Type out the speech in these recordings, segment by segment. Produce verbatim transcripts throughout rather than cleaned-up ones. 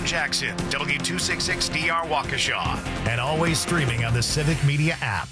Jackson, W two sixty-six D R Waukesha, and always streaming on the Civic Media app.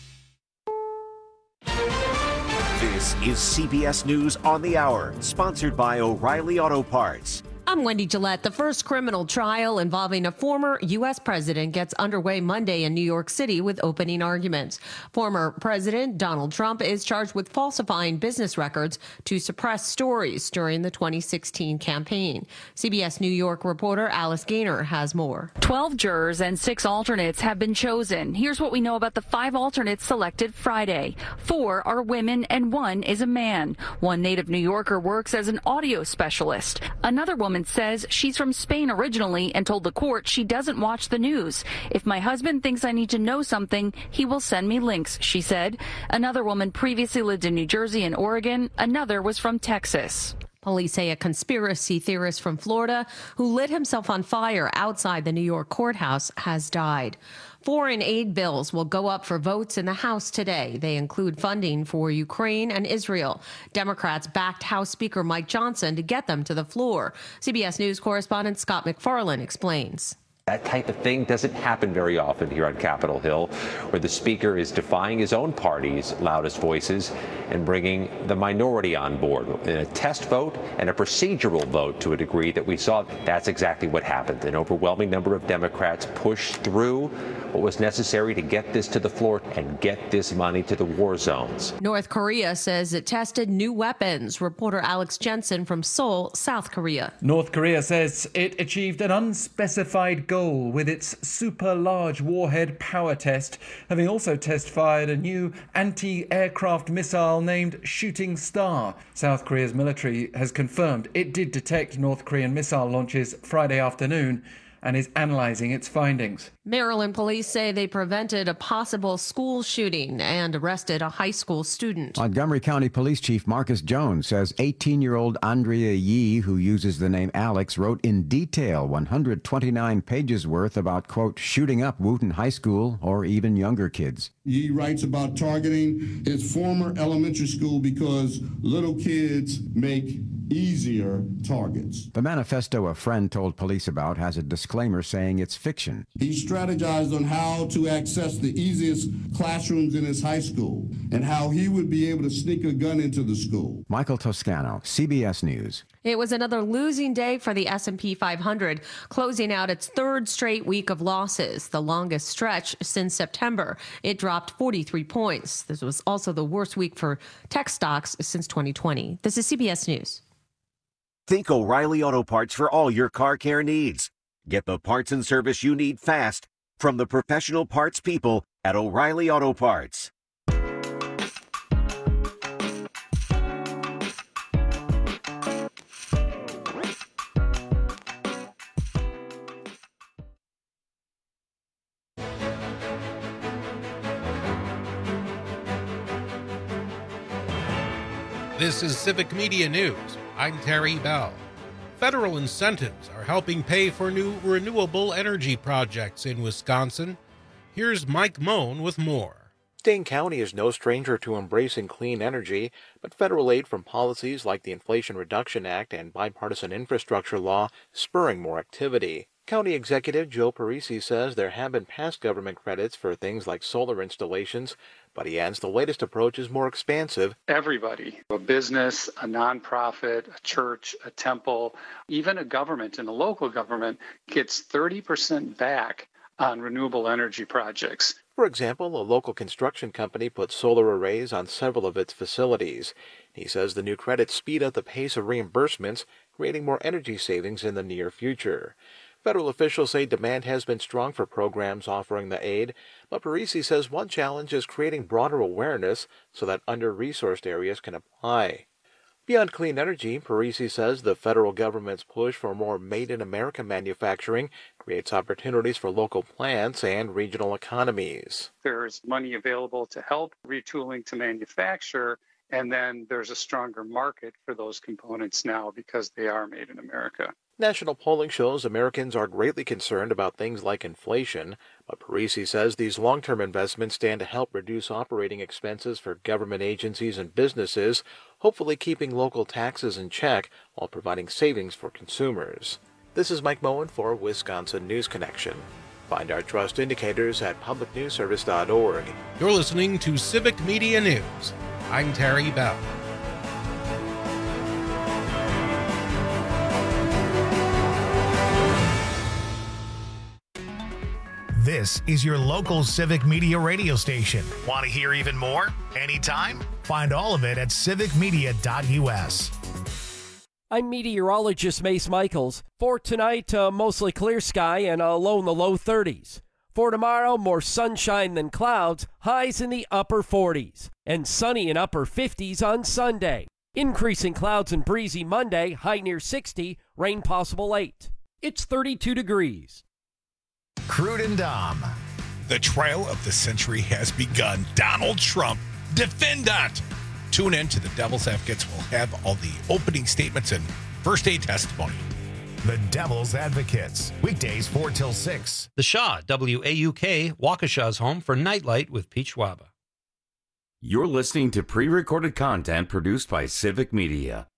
This is C B S News on the Hour, sponsored by O'Reilly Auto Parts. I'm Wendy Gillette. The first criminal trial involving a former U S president gets underway Monday in New York City with opening arguments. Former President Donald Trump is charged with falsifying business records to suppress stories during the twenty sixteen campaign. C B S New York reporter Alice Gaynor has more. Twelve jurors and six alternates have been chosen. Here's what we know about the five alternates selected Friday. Four are women and one is a man. One native New Yorker works as an audio specialist. Another woman says she's from Spain originally and told the court she doesn't watch the news. If my husband thinks I need to know something, he will send me links, she said. Another woman previously lived in New Jersey and Oregon. Another was from Texas. Police say a conspiracy theorist from Florida who lit himself on fire outside the New York courthouse has died. Foreign aid bills will go up for votes in the House today. They include funding for Ukraine and Israel. Democrats backed House Speaker Mike Johnson to get them to the floor. C B S News correspondent Scott McFarlane explains. That type of thing doesn't happen very often here on Capitol Hill, where the speaker is defying his own party's loudest voices and bringing the minority on board. In a test vote and a procedural vote to a degree that we saw, that's exactly what happened. An overwhelming number of Democrats pushed through what was necessary to get this to the floor and get this money to the war zones. North Korea says it tested new weapons. Reporter Alex Jensen from Seoul, South Korea. North Korea says it achieved an unspecified goal with its super-large warhead power test, having also test-fired a new anti-aircraft missile named Shooting Star. South Korea's military has confirmed it did detect North Korean missile launches Friday afternoon and is analyzing its findings. Maryland police say they prevented a possible school shooting and arrested a high school student. Montgomery County Police Chief Marcus Jones says eighteen-year-old Andrea Yee, who uses the name Alex, wrote in detail one hundred twenty-nine pages worth about, quote, shooting up Wooten High School or even younger kids. Yee writes about targeting his former elementary school because little kids make easier targets. The manifesto a friend told police about has a disclaimer saying it's fiction. He strategized on how to access the easiest classrooms in his high school and how he would be able to sneak a gun into the school. Michael Toscano, C B S News. It was another losing day for the S and P five hundred, closing out its third straight week of losses, the longest stretch since September. It dropped forty-three points. This was also the worst week for tech stocks since twenty twenty. This is C B S News. Think O'Reilly Auto Parts for all your car care needs. Get the parts and service you need fast from the professional parts people at O'Reilly Auto Parts. This is Civic Media News. I'm Terry Bell. Federal incentives are helping pay for new renewable energy projects in Wisconsin. Here's Mike Moan with more. Dane County is no stranger to embracing clean energy, but federal aid from policies like the Inflation Reduction Act and bipartisan infrastructure law spurring more activity. County Executive Joe Parisi says there have been past government credits for things like solar installations, but he adds the latest approach is more expansive. Everybody, a business, a nonprofit, a church, a temple, even a government and a local government gets thirty percent back on renewable energy projects. For example, a local construction company put solar arrays on several of its facilities. He says the new credits speed up the pace of reimbursements, creating more energy savings in the near future. Federal officials say demand has been strong for programs offering the aid, but Parisi says one challenge is creating broader awareness so that under-resourced areas can apply. Beyond clean energy, Parisi says the federal government's push for more made-in-America manufacturing creates opportunities for local plants and regional economies. There's money available to help retooling to manufacture, and then there's a stronger market for those components now because they are made in America. National polling shows Americans are greatly concerned about things like inflation, but Parisi says these long-term investments stand to help reduce operating expenses for government agencies and businesses, hopefully keeping local taxes in check while providing savings for consumers. This is Mike Moen for Wisconsin News Connection. Find our trust indicators at public news service dot org. You're listening to Civic Media News. I'm Terry Bell. This is your local Civic Media radio station. Want to hear even more? Anytime? Find all of it at civic media dot u s. I'm meteorologist Mace Michaels. For tonight, uh, mostly clear sky and a low in the low thirties. For tomorrow, more sunshine than clouds, highs in the upper forties. And sunny in upper fifties on Sunday. Increasing clouds and breezy Monday, high near sixty, rain possible eight. It's thirty-two degrees. Crude and Dom. The trial of the century has begun. Donald Trump, defendant. Tune in to the Devil's Advocates. We'll have all the opening statements and first day testimony. The Devil's Advocates. Weekdays four till six. The Shaw, W A U K, Waukesha's home for Nightlight with Pete Schwaba. You're listening to pre-recorded content produced by Civic Media.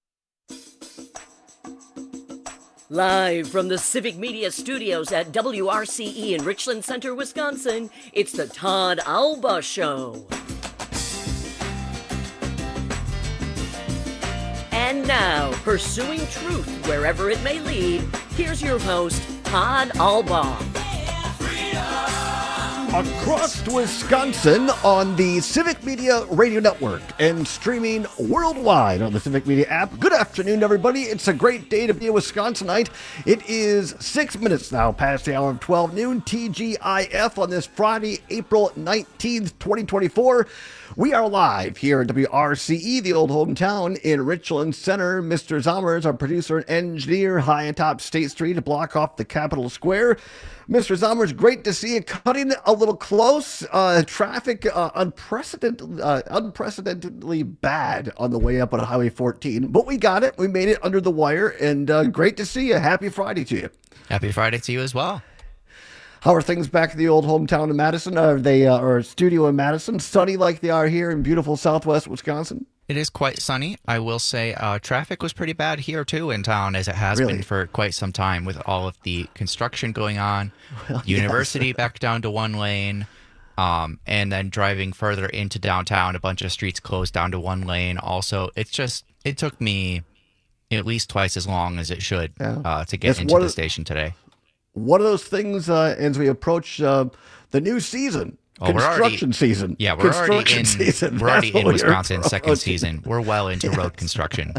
Live from the Civic Media Studios at W R C E in Richland Center, Wisconsin, it's the Todd Alba Show. And now, pursuing truth wherever it may lead, here's your host, Todd Alba. Across Wisconsin on the Civic Media Radio Network and streaming worldwide on the Civic Media app. Good afternoon, everybody. It's a great day to be a Wisconsinite. It is six minutes now past the hour of twelve noon, T G I F, on this Friday, April nineteenth, twenty twenty-four. We are live here at W R C E, the old hometown in Richland Center. Mister Zommers, our producer and engineer, high atop State Street to block off the Capitol Square. Mister Zommers, great to see you. Cutting a little close. Uh, traffic uh, unprecedented, uh, unprecedentedly bad on the way up on Highway fourteen. But we got it. We made it under the wire. And uh, great to see you. Happy Friday to you. Happy Friday to you as well. How are things back in the old hometown of Madison? Are they, uh, or studio in Madison? Sunny like they are here in beautiful southwest Wisconsin? It is quite sunny. I will say uh, traffic was pretty bad here, too, in town, as it has Really? been for quite some time with all of the construction going on. Well, University yes. back down to one lane, um, and then driving further into downtown, a bunch of streets closed down to one lane. Also, it's just, it took me at least twice as long as it should Yeah. uh, to get It's into one the of- station today. One of those things uh, as we approach uh, the new season. Oh, we're already- Construction season. Yeah, we're already Construction in season. we're already That's in what we're Wisconsin's second approaching. season. We're well into road construction.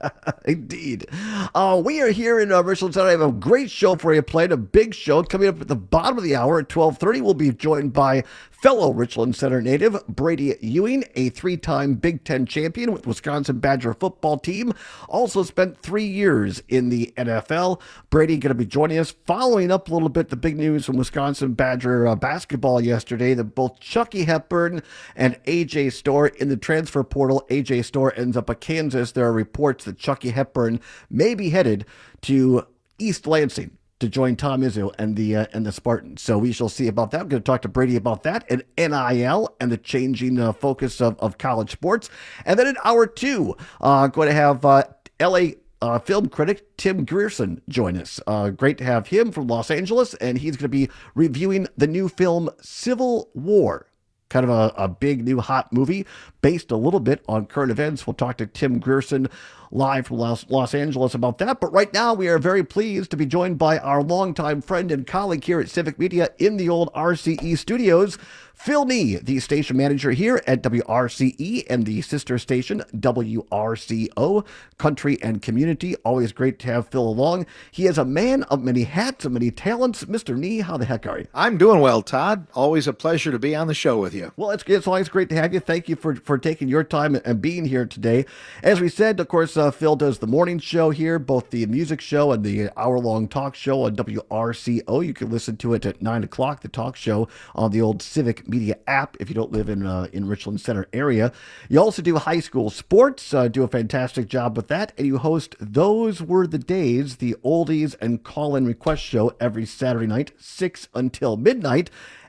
Indeed. Uh, we are here in uh, Richland Center. I have a great show for you planned, a big show coming up at the bottom of the hour at twelve thirty. We'll be joined by fellow Richland Center native Brady Ewing, a three-time Big Ten champion with Wisconsin Badger football team. Also spent three years in the N F L. Brady going to be joining us, following up a little bit the big news from Wisconsin Badger uh, basketball yesterday that both Chucky Hepburn and A J Storr in the transfer portal. A J Storr ends up at Kansas. There are reports that Chucky Hepburn may be headed to East Lansing to join Tom Izzo and the uh, and the Spartans. So we shall see about that. I'm going to talk to Brady about that and N I L and the changing uh, focus of, of college sports. And then in hour two, uh, going to have uh, L A uh, film critic Tim Grierson join us. Uh, great to have him from Los Angeles, and he's going to be reviewing the new film Civil War. Kind of a, a big new hot movie based a little bit on current events. We'll talk to Tim Grierson live from Los, Los Angeles about that. But right now, we are very pleased to be joined by our longtime friend and colleague here at Civic Media in the old R C E studios, Phil Nee, the station manager here at W R C E and the sister station W R C O, Country and Community. Always great to have Phil along. He is a man of many hats and many talents. Mister Nee, how the heck are you? I'm doing well, Todd. Always a pleasure to be on the show with you. Well, it's, it's always great to have you. Thank you for, for taking your time and being here today. As we said, of course, uh, Phil does the morning show here, both the music show and the hour-long talk show on W R C O. You can listen to it at nine o'clock, the talk show on the old Civic Media app if you don't live in uh, in Richland Center area. You also do high school sports, uh, do a fantastic job with that, and you host Those Were the Days, the oldies and call-in request show every Saturday night, six until midnight.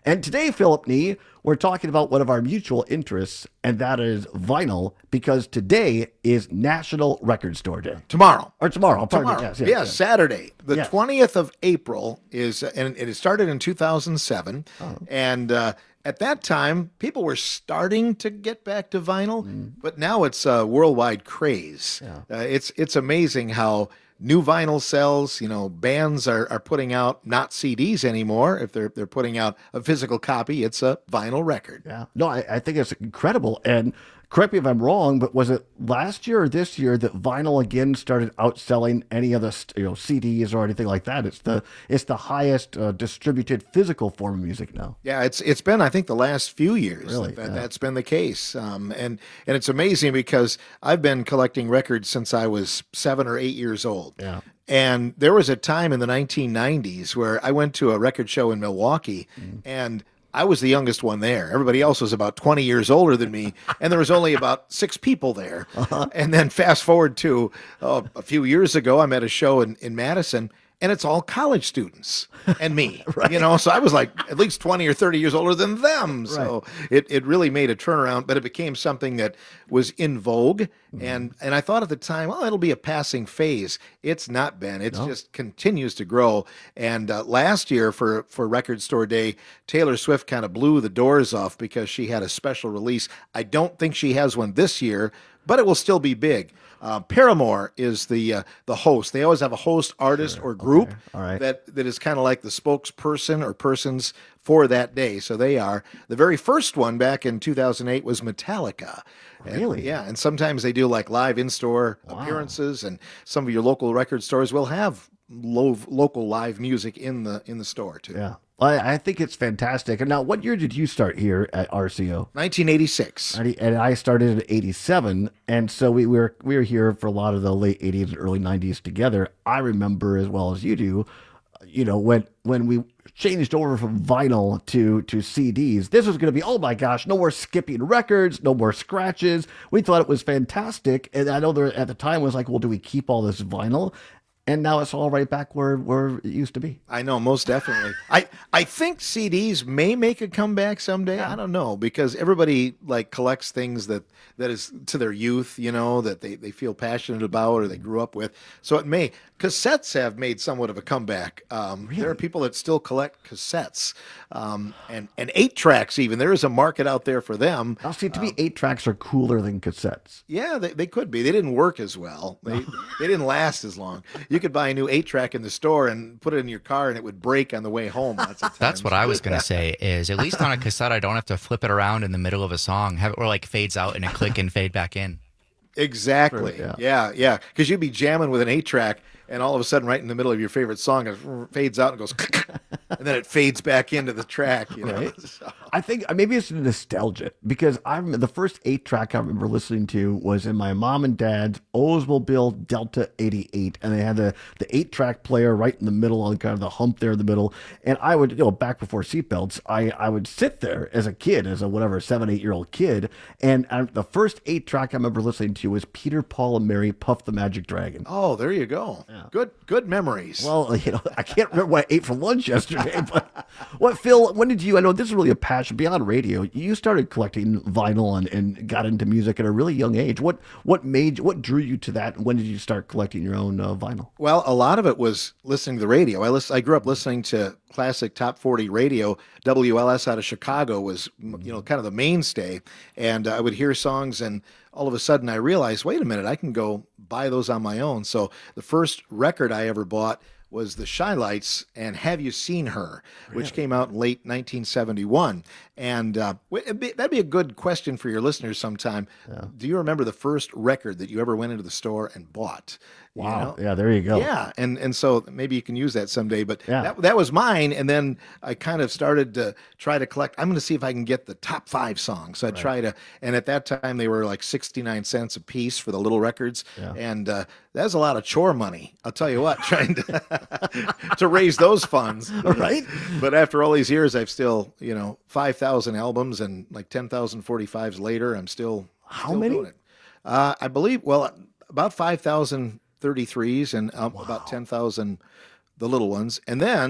And today, Philip Nee, we're talking about one of our mutual interests, and that is vinyl, because today is National Record Store Day. Tomorrow. Or tomorrow. Pardon Tomorrow. me. Yes, yes, yes, yes. Saturday. The Yes. twentieth of April is, and it started in two thousand seven. Oh. And uh, at that time, people were starting to get back to vinyl, Mm. but now it's a worldwide craze. Uh, it's it's amazing how new vinyl sells. You know, bands are, are putting out not C Ds anymore. If they're they're putting out a physical copy, it's a vinyl record. Yeah. No, I, I think it's incredible. And correct me if I'm wrong, but was it last year or this year that vinyl again started outselling any other, you know, C Ds or anything like that? It's the it's the highest uh, distributed physical form of music now. Yeah, it's it's been, I think, the last few years Really? that, Yeah. that's been the case, um, and and it's amazing because I've been collecting records since I was seven or eight years old. Yeah. And there was a time in the nineteen nineties where I went to a record show in Milwaukee, Mm-hmm. and I was the youngest one there. Everybody else was about twenty years older than me, and there was only about six people there. Uh-huh. And then fast forward to oh, a few years ago, I'm at a show in, in Madison, and it's all college students and me, you know, so I was like at least twenty or thirty years older than them. So it, it really made a turnaround, but it became something that was in vogue. And, and I thought at the time, oh, it'll be a passing phase. It's not been, it No. just continues to grow. And uh, last year for, for Record Store Day, Taylor Swift kind of blew the doors off because she had a special release. I don't think she has one this year, but it will still be big. Uh, Paramore is the uh, the host. They always have a host, artist, or group All right. that, that is kind of like the spokesperson or persons for that day. So they are. The very first one back in two thousand eight was Metallica. And, Really? yeah, and sometimes they do like live in-store appearances, and some of your local record stores will have lo- local live music in the in the store too. Yeah. I, I think it's fantastic. And now, what year did you start here at R C O? nineteen eighty-six. And I started in eighty-seven, and so we were we were here for a lot of the late eighties and early nineties together. I remember as well as you do, you know, when when we changed over from vinyl to to C Ds, this was going to be, oh my gosh, no more skipping records, no more scratches. We thought it was fantastic, and I know there at the time was like, well, do we keep all this vinyl? And now it's all right back where, where it used to be. I know, most definitely. I, I think C Ds may make a comeback someday. I don't know, because everybody like collects things that, that is to their youth, you know, that they, they feel passionate about or they grew up with. So it may. Cassettes have made somewhat of a comeback. Um, There are people that still collect cassettes, um, and, and eight tracks even. There is a market out there for them. Now, see, to me, eight tracks are cooler than cassettes. Yeah, they, they could be. They didn't work as well. They they didn't last as long. You could buy a new eight track in the store and put it in your car, and it would break on the way home. Lots of times. That's what I was going to say is at least on a cassette, I don't have to flip it around in the middle of a song, have it or like fades out and a click and fade back in. Exactly. Sure, yeah, yeah. Because you'd be jamming with an eight track, and all of a sudden, right in the middle of your favorite song, it fades out and goes, and then it fades back into the track. You know? Right. I think uh, maybe it's nostalgia, because I remember the first eight track I remember listening to was in my mom and dad's Oldsmobile Delta eighty-eight, and they had the the eight track player right in the middle on kind of the hump there in the middle. And I would, you know, back before seatbelts, I I would sit there as a kid, as a whatever seven eight year old kid, and I, the first eight track I remember listening to was Peter, Paul, and Mary, Puff the Magic Dragon. Oh, there you go. Good, good memories. Well, you know, I can't remember what I ate for lunch yesterday, but what, Phil, when did you, I know this is really a passion beyond radio. You started collecting vinyl and, and got into music at a really young age. What, what made, what drew you to that? And when did you start collecting your own uh, vinyl? Well, a lot of it was listening to the radio. I listen, I grew up listening to classic top forty radio. W L S out of Chicago was, you know, kind of the mainstay. And I would hear songs, and all of a sudden I realized, wait a minute, I can go buy those on my own. So the first record I ever bought was the Shy-Lights and Have You Seen Her, which came out in late nineteen seventy-one. And uh, it'd be, that'd be a good question for your listeners sometime. Yeah. Do you remember the first record that you ever went into the store and bought? You Wow. know? Yeah, there you go. Yeah, and and so maybe you can use that someday. But Yeah. that that was mine, and then I kind of started to try to collect. I'm going to see if I can get the top five songs. So I try to, and at that time they were like sixty-nine cents a piece for the little records, Yeah. and uh, that's a lot of chore money. I'll tell you what, trying to to raise those funds, Right. But after all these years, I've still, you know, five thousand albums and like ten thousand forty-fives later, I'm still How still many? doing it. Uh, I believe, well, about five thousand thirty-threes and um, about ten thousand the little ones. And then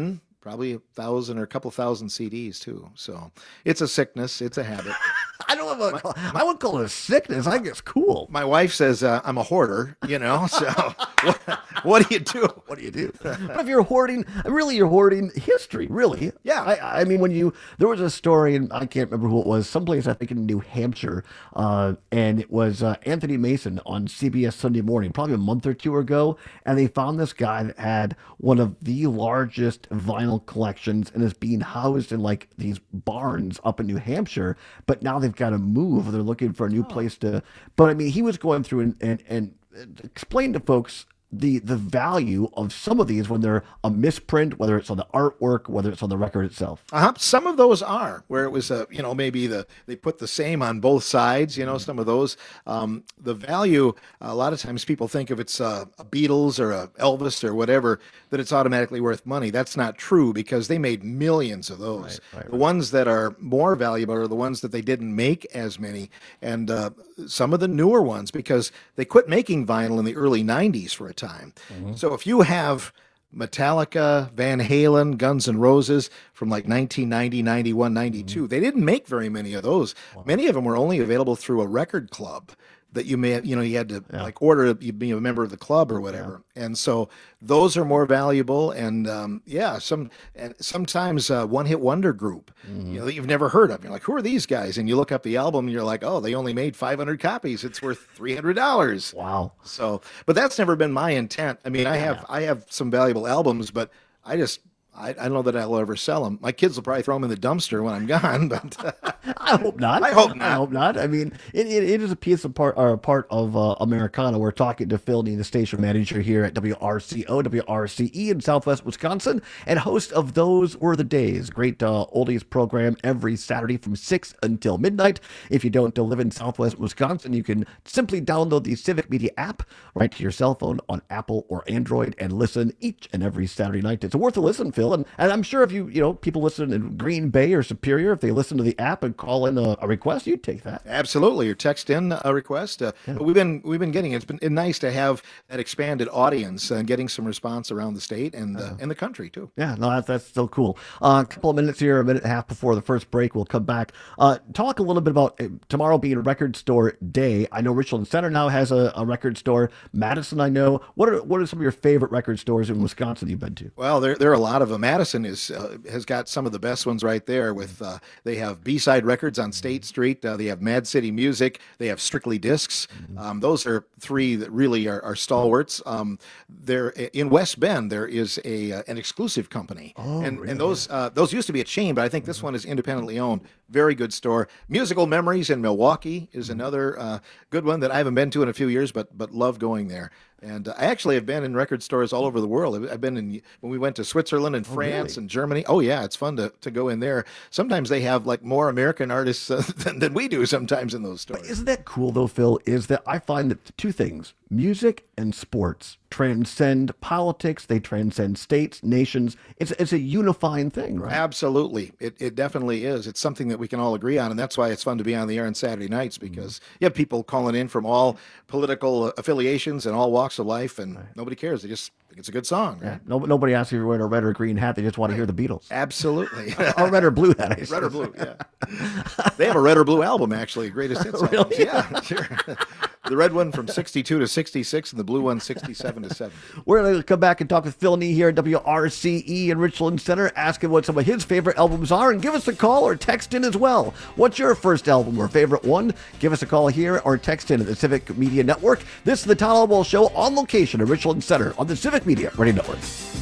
probably a thousand or a couple thousand C Ds too. So it's a sickness. It's a habit. I don't know. Call, I wouldn't call it a sickness. I think it's cool. My wife says uh, I'm a hoarder, you know, so what, what do you do? What do you do? But if you're hoarding, really you're hoarding history, really. Yeah. I, I mean, when you, there was a story, and I can't remember who it was, someplace I think in New Hampshire, uh, and it was uh, Anthony Mason on C B S Sunday Morning, probably a month or two ago, and they found this guy that had one of the largest vinyl collections and is being housed in like these barns up in New Hampshire, but now they've got to move. They're looking for a new place to, but I mean, he was going through and, and, and explain to folks the the value of some of these when they're a misprint, whether it's on the artwork, whether it's on the record itself. Uh-huh. Some of those are where it was a, you know, maybe the they put the same on both sides, you know, some of those. Um, the value, a lot of times people think if it's a, a Beatles or a Elvis or whatever, that it's automatically worth money. That's not true because they made millions of those. Right, right, the right. ones that are more valuable are the ones that they didn't make as many. And uh, some of the newer ones, because they quit making vinyl in the early nineties for a time. Time. Mm-hmm. So if you have Metallica, Van Halen, Guns N' Roses from like nineteen ninety, ninety-one, ninety-two, mm-hmm. they didn't make very many of those. Wow. Many of them were only available through a record club that you may have, you know, you had to yeah. like order, you'd be a member of the club or whatever. Yeah. And so those are more valuable. And um, yeah, some, and sometimes uh, one hit wonder group, mm-hmm. you know, that you've never heard of. You're like, who are these guys? And you look up the album and you're like, oh, they only made five hundred copies. It's worth three hundred dollars. Wow. So, but that's never been my intent. I mean, I have, yeah. I have some valuable albums, but I just, I, I don't know that I'll ever sell them. My kids will probably throw them in the dumpster when I'm gone, but I hope not. I hope not. I hope not. I mean, it, it, it is a piece of part or a part of uh, Americana. We're talking to Phil Neal, the station manager here at W R C O, W R C E in Southwest Wisconsin, and host of Those Were the Days, great uh, oldies program every Saturday from six until midnight. If you don't live in Southwest Wisconsin, you can simply download the Civic Media app right to your cell phone on Apple or Android and listen each and every Saturday night. It's worth a listen, Phil. And, and I'm sure if you, you know, people listen in Green Bay or Superior, if they listen to the app and call in a, a request, you'd take that. Absolutely. Or text in a request. Uh, yeah. But we've been, we've been getting, it's been nice to have that expanded audience and getting some response around the state and, uh, and the country too. Yeah, no, that's, that's still cool. Uh, a couple of minutes here, a minute and a half before the first break, we'll come back. Uh, talk a little bit about uh, tomorrow being Record Store Day. I know Richland Center now has a, a record store. Madison, I know. What are, what are some of your favorite record stores in Wisconsin you've been to? Well, there, there are a lot of them. Madison is uh, has got some of the best ones right there. With uh, they have B-side records on State Street. Uh, they have Mad City Music. They have Strictly Discs. Um, those are three that really are, are stalwarts. Um, there in West Bend there is a uh, an exclusive company, oh, and really? and those uh, those used to be a chain, but I think this one is independently owned. Very good store. Musical Memories in Milwaukee is another uh, good one that I haven't been to in a few years, but but love going there. And I actually have been in record stores all over the world. I've been in, when we went to Switzerland and France oh, really? and Germany. Oh, yeah, it's fun to, to go in there. Sometimes they have like more American artists uh, than, than we do sometimes in those stores. But isn't that cool, though, Phil, is that I find that the two things, music and sports, transcend politics. They transcend states, nations. It's it's a unifying thing, right? Absolutely. It it definitely is. It's something that we can all agree on, and that's why it's fun to be on the air on Saturday nights, because mm-hmm. you have people calling in from all political affiliations and all walks of life, and right. nobody cares. They just think it's a good song. Right? Yeah. No, nobody asks if you're wearing a red or green hat. They just want to hear the Beatles. Absolutely. Or red or blue hat, I Red or blue, yeah. They have a red or blue album, actually, greatest hits really? albums. Yeah, sure. The red one from sixty-two to sixty-six, and the blue one sixty-seven to seventy. We're going to come back and talk with Phil Neal here at W R C E in Richland Center, ask him what some of his favorite albums are, and give us a call or text in as well. What's your first album or favorite one? Give us a call here or text in at the Civic Media Network. This is the Todd Alba Show on location at Richland Center on the Civic Media Radio Network.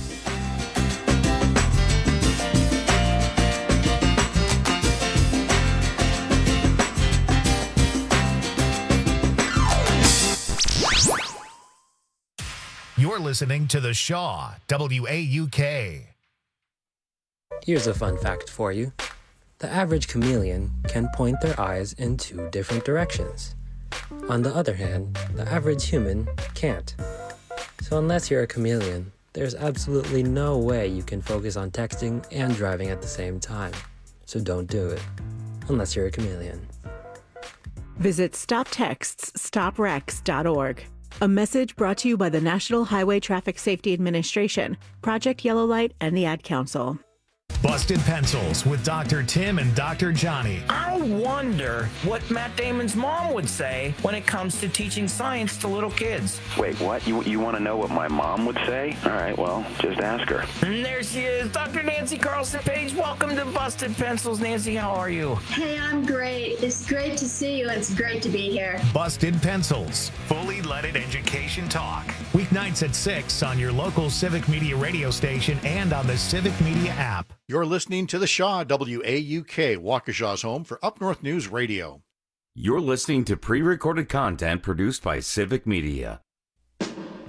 You're listening to The Shaw, W A U K. Here's a fun fact for you. The average chameleon can point their eyes in two different directions. On the other hand, the average human can't. So unless you're a chameleon, there's absolutely no way you can focus on texting and driving at the same time. So don't do it, unless you're a chameleon. Visit stop texts stop wrecks dot org. A message brought to you by the National Highway Traffic Safety Administration, Project Yellow Light, and the Ad Council. Busted Pencils with Doctor Tim and Doctor Johnny. I wonder what Matt Damon's mom would say when it comes to teaching science to little kids. Wait, what? You you want to know what my mom would say? All right, well, just ask her. And there she is, Doctor Nancy Carlson Page. Welcome to Busted Pencils. Nancy, how are you? Hey, I'm great. It's great to see you, and it's great to be here. Busted Pencils, fully leaded education talk. Weeknights at six on your local Civic Media radio station and on the Civic Media app. You're listening to the Shaw, W A U K, Waukesha's home for Up North News Radio. You're listening to pre-recorded content produced by Civic Media. You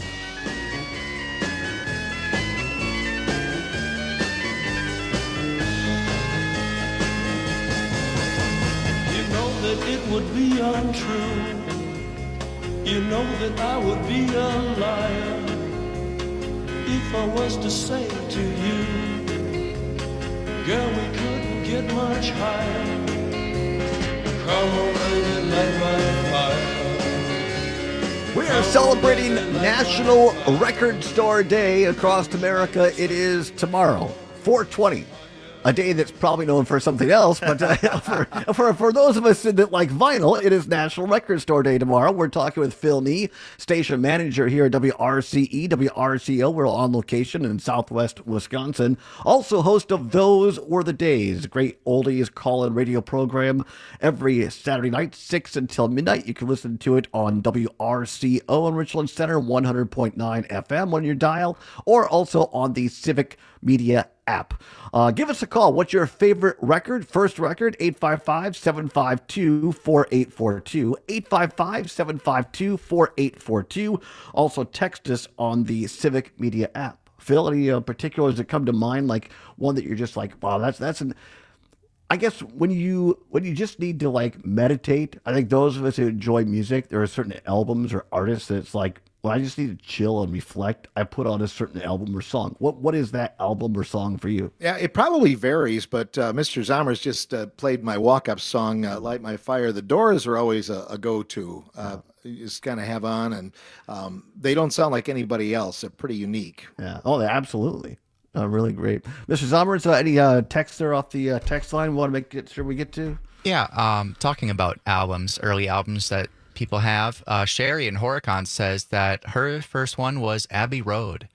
know that it would be untrue. You know that I would be a liar if I was to say to you, girl, we couldn't get much higher. Come on, baby, light my fire. We are celebrating National Record Store Day across America. It is tomorrow, four twenty. A day that's probably known for something else, but uh, for, for for those of us that like vinyl, it is National Record Store Day tomorrow. We're talking with Phil Nee, station manager here at W R C E, W R C O. We're on location in Southwest Wisconsin. Also host of Those Were the Days, great oldies call-in radio program every Saturday night, six until midnight. You can listen to it on W R C O in Richland Center, one hundred point nine F M on your dial, or also on the Civic Media app. Uh, give us a call. What's your favorite record? First record, eight five five, seven five two, four eight four two, eight five five, seven five two, four eight four two. Also text us on the Civic Media app. Phil, any uh, particulars that come to mind, like one that you're just like, wow, that's that's an... I guess when you when you just need to like meditate, I think those of us who enjoy music, there are certain albums or artists that's like, when I just need to chill and reflect, I put on a certain album or song. What What is that album or song for you? Yeah, it probably varies, but uh, Mister Zommers just uh, played my walk-up song, uh, Light My Fire. The Doors are always a, a go-to. Uh, you just kind of have on, and um, they don't sound like anybody else. They're pretty unique. Yeah. Oh, absolutely. Uh, really great. Mister Zommers, uh, any uh, text there off the uh, text line we want to make it sure we get to? Yeah, um, talking about albums, early albums that people have. Uh, Sherry in Horicon says that her first one was Abbey Road.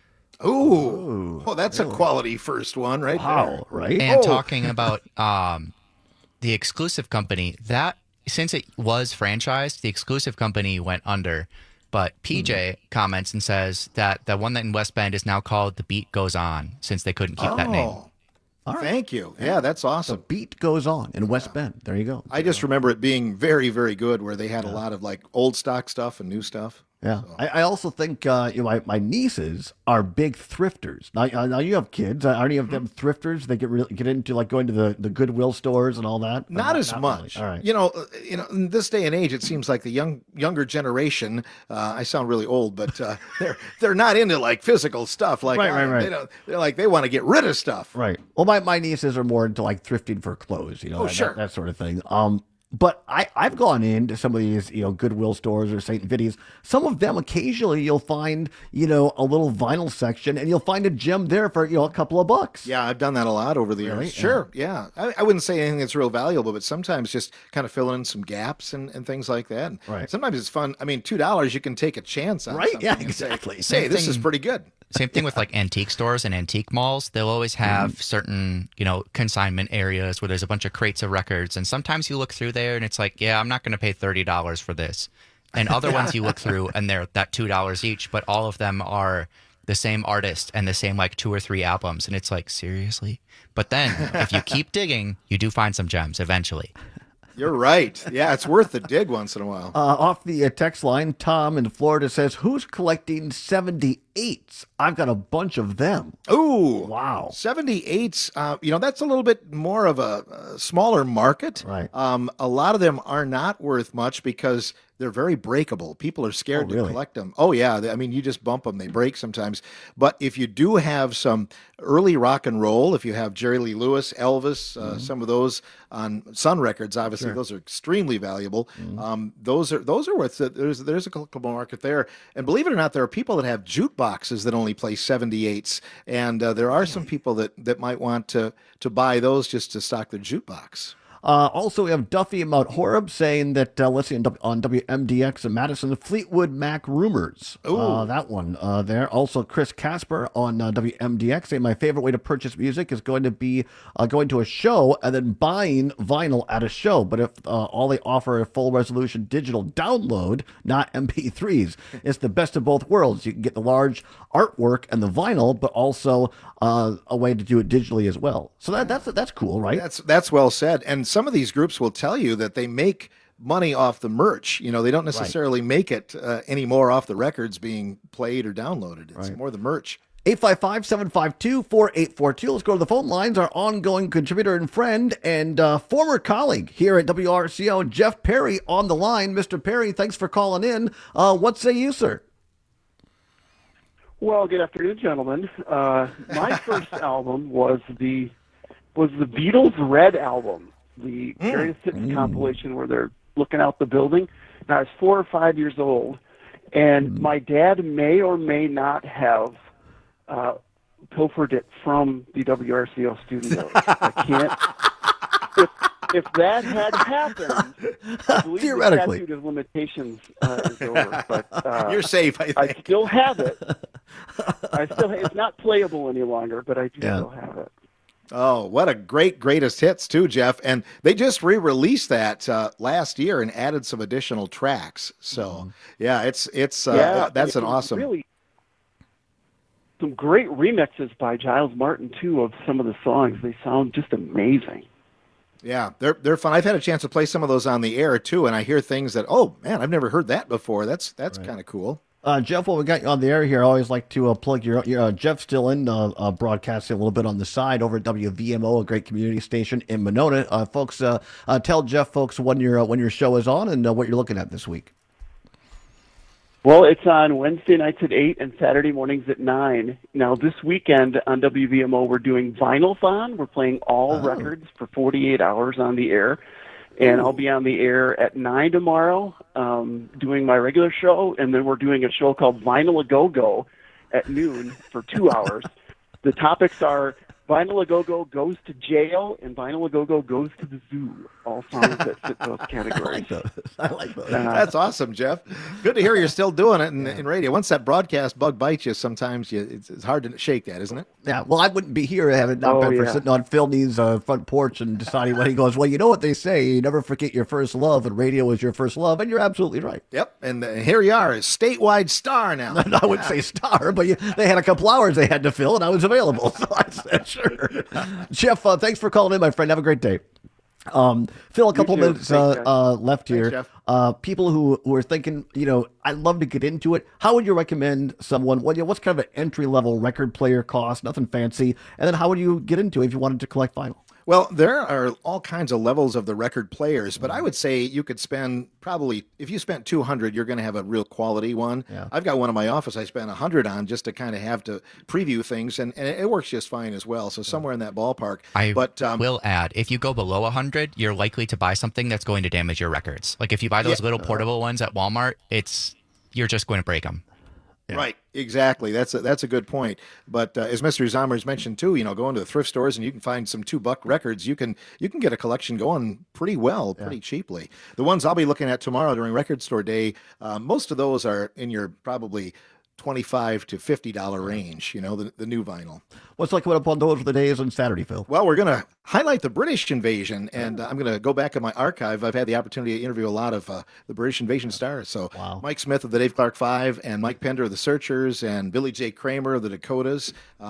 Ooh, oh, that's really a quality first one, right? Wow, there. right? And oh. talking about um, the exclusive company, that since it was franchised, the exclusive company went under. But P J mm-hmm. comments and says that the one that in West Bend is now called The Beat Goes On, since they couldn't keep oh. that name. All right. Thank you. Yeah, that's awesome. The Beat Goes On in West yeah. Bend. There you go. I just remember it being very, very good, where they had yeah. a lot of like old stock stuff and new stuff. Yeah. So. I, I also think uh, you know, my, my nieces are big thrifters. Now, now you have kids. Are any of them thrifters? They get really, get into like going to the, the Goodwill stores and all that? Not, not as not much. Really. All right. You know, you know, in this day and age, it seems like the young younger generation. Uh, I sound really old, but uh, they're they're not into like physical stuff. Like right, right, right. They don't, they're like they want to get rid of stuff. Right. Well, my, my nieces are more into like thrifting for clothes. You know, oh, that, sure. that, that sort of thing. Um. But I, I've gone into some of these, you know, Goodwill stores or Saint Vity's. Some of them, occasionally, you'll find, you know, a little vinyl section, and you'll find a gem there for, you know, a couple of bucks. Yeah, I've done that a lot over the years. Really? Sure, yeah. I, I wouldn't say anything that's real valuable, but sometimes just kind of filling in some gaps and, and things like that. And right. Sometimes it's fun. I mean, two dollars, you can take a chance on right? something. Yeah, exactly. Say, hey, this is pretty good. Same thing with like antique stores and antique malls. They'll always have mm-hmm. certain, you know, consignment areas where there's a bunch of crates of records. And sometimes you look through there and it's like, yeah, I'm not going to pay thirty dollars for this. And other ones you look through and they're that two dollars each, but all of them are the same artist and the same like two or three albums. And it's like, seriously? But then if you keep digging, you do find some gems eventually. You're right. Yeah, it's worth the dig once in a while. Uh, off the uh, text line, Tom in Florida says, who's collecting seventy-eights? I've got a bunch of them. Ooh. Wow. seventy-eights, uh, you know, that's a little bit more of a, a smaller market. Right. Um, a lot of them are not worth much because they're very breakable. People are scared Oh, really? to collect them. Oh yeah, they- I mean you just bump them, they break sometimes. But if you do have some early rock and roll, if you have Jerry Lee Lewis, Elvis, uh, Mhm. some of those on Sun Records, obviously Sure. those are extremely valuable. Mhm. Um, those are those are worth it. There's there's a collectible market there, and believe it or not, there are people that have jukeboxes that only play seventy-eights, and uh, there are some people that that might want to to buy those just to stock their jukebox. Uh, also, we have Duffy and Mount Horeb saying that, uh, let's see, on, W- on W M D X in Madison, Fleetwood Mac Rumors. Uh, that one uh, there. Also, Chris Casper on uh, W M D X saying, my favorite way to purchase music is going to be uh, going to a show and then buying vinyl at a show. But if uh, all they offer a full resolution digital download, not M P threes, it's the best of both worlds. You can get the large artwork and the vinyl, but also uh, a way to do it digitally as well. So that that's that's cool, right? That's that's well said. And some of these groups will tell you that they make money off the merch. You know, they don't necessarily make it uh, anymore off the records being played or downloaded. It's Right. more the merch. eight five five, seven five two, four eight four two. Let's go to the phone lines. Our ongoing contributor and friend and uh, former colleague here at W R C O, Jeff Perry, on the line. Mister Perry, thanks for calling in. Uh, what say you, sir? Well, good afternoon, gentlemen. Uh, my first album was the was the Beatles' Red album, the Various Hits compilation where they're looking out the building. And I was four or five years old, and my dad may or may not have uh, pilfered it from the W R C O studios. I can't. If, if that had happened, I believe Theoretically. the statute of limitations uh, is over. But uh, You're safe, I I think. still have it. I still. It's not playable any longer, but I do Yeah. still have it. Oh, what a great greatest hits too, Jeff. And they just re-released that uh, last year and added some additional tracks. So yeah, it's it's uh, yeah, that's and an it was awesome. Really, some great remixes by Giles Martin too of some of the songs. They sound just amazing. Yeah, they're they're fun. I've had a chance to play some of those on the air too, and I hear things that, oh man, I've never heard that before. That's that's kind of cool. Uh, Jeff, while we got you on the air here, I always like to uh, plug your, your uh, Jeff still in uh, uh, broadcasting a little bit on the side over at W V M O, a great community station in Monona. Uh, folks, uh, uh, tell Jeff, folks, when your uh, when your show is on and uh, what you're looking at this week. Well, it's on Wednesday nights at eight and Saturday mornings at nine. Now, this weekend on W V M O, we're doing Vinyl-thon. We're playing all Oh. records for forty-eight hours on the air. And I'll be on the air at nine tomorrow um, doing my regular show. And then we're doing a show called Vinyl A Go-Go at noon for two hours. The topics are Vinyl A Go-Go goes to jail and Vinyl A Go-Go goes to the zoo. All songs that fit those categories. I like those. I like those. That's awesome, Jeff. Good to hear you're still doing it in, in radio. Once that broadcast bug bites you, sometimes you, it's, it's hard to shake that, isn't it? Yeah, well, I wouldn't be here had it not Oh, been for yeah. sitting on Phil Needs' uh, front porch and deciding when he goes, well, you know what they say, you never forget your first love, and radio is your first love, and you're absolutely right. Yep, and uh, here you are, a statewide star now. I wouldn't say star, but you, they had a couple hours they had to fill, and I was available, so I said sure. Jeff, uh, thanks for calling in, my friend. Have a great day. Um, Phil, a couple too. minutes Thanks, uh, guys. uh, left Thanks, here. Jeff. Uh, people who, who are thinking, you know, I'd love to get into it. How would you recommend someone? What, you know, what's kind of an entry level record player cost? Nothing fancy. And then how would you get into it if you wanted to collect vinyl? Well, there are all kinds of levels of the record players, but I would say you could spend probably, if you spent two hundred, you're going to have a real quality one. Yeah. I've got one in my office I spent one hundred on just to kind of have to preview things, and, and it works just fine as well. So somewhere in that ballpark. I but um, will add, if you go below one hundred, you're likely to buy something that's going to damage your records. Like if you buy those Yeah. little portable ones at Walmart, it's you're just going to break them. Right, exactly. That's a, that's a good point. But uh, as Mister Zommers mentioned too, you know, go into the thrift stores and you can find some two buck records. You can you can get a collection going pretty well, pretty cheaply. The ones I'll be looking at tomorrow during Record Store Day, uh, most of those are in your probably twenty-five to fifty dollar range. You know, the the new vinyl. What's like what up on those for the days on Saturday, Phil? Well, we're going to highlight the British invasion, and uh, I'm going to go back in my archive. I've had the opportunity to interview a lot of uh, the British invasion stars. So Mike Smith of the Dave Clark Five, and Mike Pender of the Searchers, and Billy J. Kramer of the Dakotas. Um,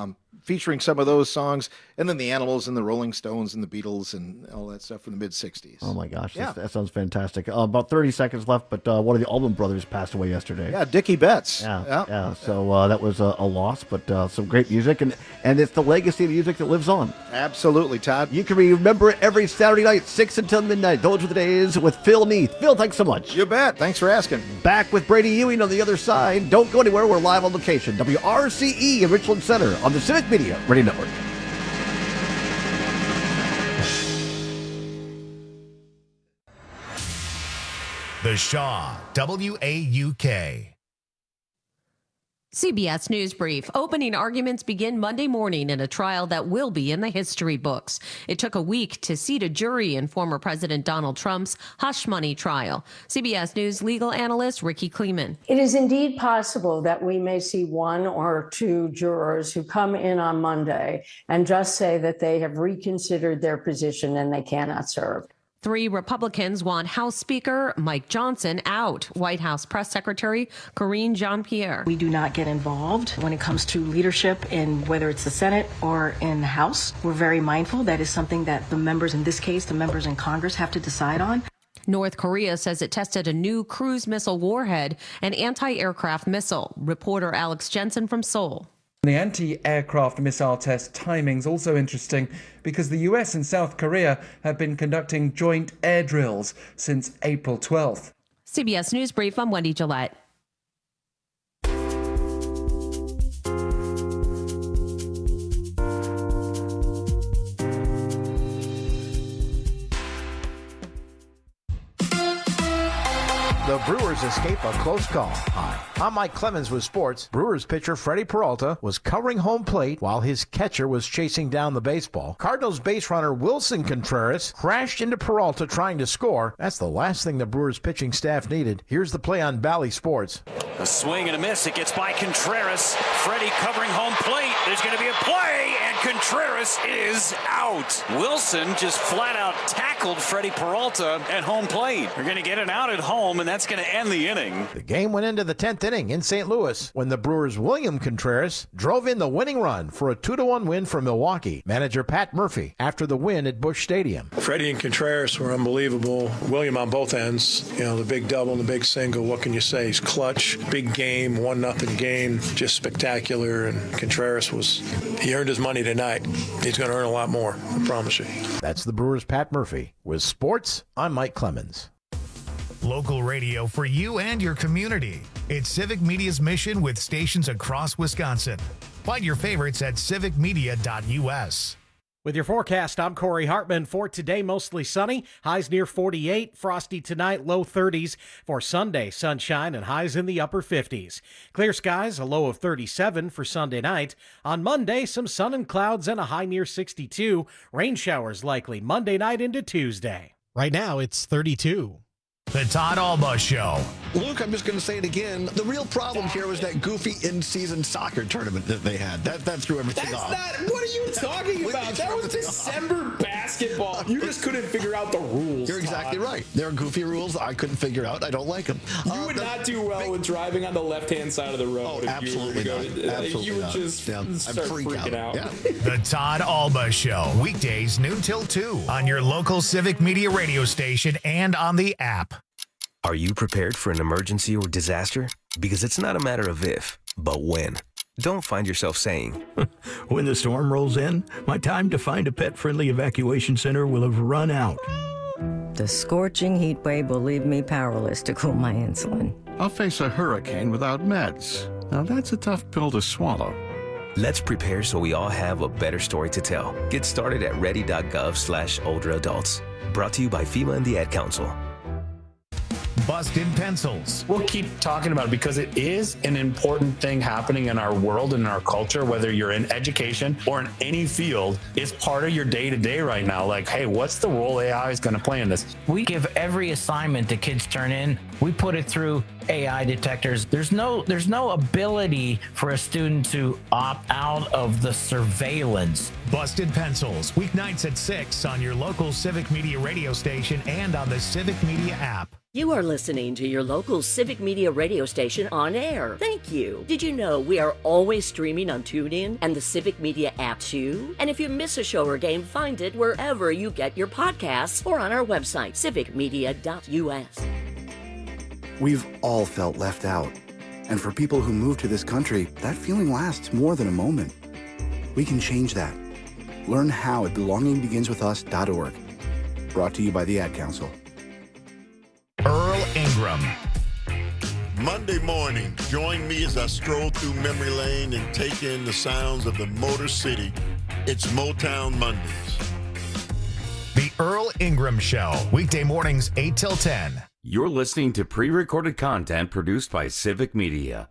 featuring some of those songs, and then the Animals and the Rolling Stones and the Beatles and all that stuff from the mid-sixties. Oh, my gosh. Yeah. That, that sounds fantastic. Uh, about thirty seconds left, but uh, one of the Allman Brothers passed away yesterday. Yeah, Dickie Betts. Yeah, Yeah. yeah. So uh, that was a, a loss, but uh, some great music, and, and it's the legacy of music that lives on. Absolutely, Todd. You can remember it every Saturday night, six until midnight. Those are the days with Phil Neath. Phil, thanks so much. You bet. Thanks for asking. Back with Brady Ewing on the other side. Don't go anywhere. We're live on location. W R C E in Richland Center on the Civic Media Radio Network. The Shaw, W A U K. C B S News Brief. Opening arguments begin Monday morning in a trial that will be in the history books. It took a week to seat a jury in former President Donald Trump's hush money trial. C B S News legal analyst Ricky Kleeman. It is indeed possible that we may see one or two jurors who come in on Monday and just say that they have reconsidered their position and they cannot serve. Three Republicans want House Speaker Mike Johnson out. White House Press Secretary Karine Jean-Pierre. We do not get involved when it comes to leadership in whether it's the Senate or in the House. We're very mindful. That is something that the members, in this case, the members in Congress, have to decide on. North Korea says it tested a new cruise missile warhead and anti-aircraft missile. Reporter Alex Jensen from Seoul. The anti-aircraft missile test timing's also interesting because the U S and South Korea have been conducting joint air drills since April twelfth. C B S News Brief, I'm Wendy Gillette. The Brewers escape a close call. Hi, I'm Mike Clemens with sports. Brewers pitcher Freddie Peralta was covering home plate while his catcher was chasing down the baseball. Cardinals base runner Wilson Contreras crashed into Peralta trying to score. That's the last thing the Brewers pitching staff needed. Here's the play on Bally Sports. A swing and a miss. It gets by Contreras. Freddie covering home plate. There's going to be a play, and Contreras is out. Wilson just flat out tackled Freddie Peralta at home plate. They're going to get it out at home, and that's going to end the inning. The game went into the tenth inning in Saint Louis when the Brewers' William Contreras drove in the winning run for a two to one win for Milwaukee. Manager Pat Murphy after the win at Busch Stadium. Freddie and Contreras were unbelievable. William on both ends, you know, the big double and the big single. What can you say? He's clutch. Big game, one nothing game, just spectacular. And Contreras was, he earned his money tonight. He's going to earn a lot more, I promise you. That's the Brewers' Pat Murphy. With sports, I'm Mike Clemens. Local radio for you and your community. It's Civic Media's mission with stations across Wisconsin. Find your favorites at civic media dot U S. With your forecast, I'm Corey Hartman. For today, mostly sunny. Highs near forty-eight. Frosty tonight, low thirties. For Sunday, sunshine and highs in the upper fifties. Clear skies, a low of thirty-seven for Sunday night. On Monday, some sun and clouds and a high near sixty-two. Rain showers likely Monday night into Tuesday. Right now, it's thirty-two. The Todd Alba Show. Luke, I'm just going to say it again. The real problem here was that goofy in-season soccer tournament that they had. That that threw everything That's off. Not, what are you talking about? That was December basketball. You just couldn't figure out the rules. You're exactly Todd. right. There are goofy rules I couldn't figure out. I don't like them. You uh, would the, not do well with driving on the left-hand side of the road. Oh, if absolutely you were to go, not. Absolutely You would not. just Yeah, start freak freaking out. out. out. Yeah. The Todd Alba Show. Weekdays noon till two on your local Civic Media radio station and on the app. Are you prepared for an emergency or disaster? Because it's not a matter of if, but when. Don't find yourself saying, when the storm rolls in, my time to find a pet-friendly evacuation center will have run out. The scorching heat wave will leave me powerless to cool my insulin. I'll face a hurricane without meds. Now that's a tough pill to swallow. Let's prepare so we all have a better story to tell. Get started at ready.gov slash older adults. Brought to you by FEMA and the Ad Council. Busted Pencils. We'll keep talking about it because it is an important thing happening in our world and in our culture, whether you're in education or in any field. It's part of your day-to-day right now. Like, hey, what's the role A I is going to play in this? We give every assignment that kids turn in, we put it through A I detectors. There's no there's no ability for a student to opt out of the surveillance. Busted Pencils, weeknights at six on your local Civic Media radio station and on the Civic Media app. You are listening to your local Civic Media radio station on air. Thank you. Did you know we are always streaming on TuneIn and the Civic Media app too? And if you miss a show or game, find it wherever you get your podcasts or on our website, civic media dot u s. We've all felt left out. And for people who move to this country, that feeling lasts more than a moment. We can change that. Learn how at belonging begins with us dot org. Brought to you by the Ad Council. Earl Ingram. Monday morning, join me as I stroll through memory lane and take in the sounds of the Motor City. It's Motown Mondays. The Earl Ingram Show, weekday mornings eight till ten. You're listening to pre-recorded content produced by Civic Media.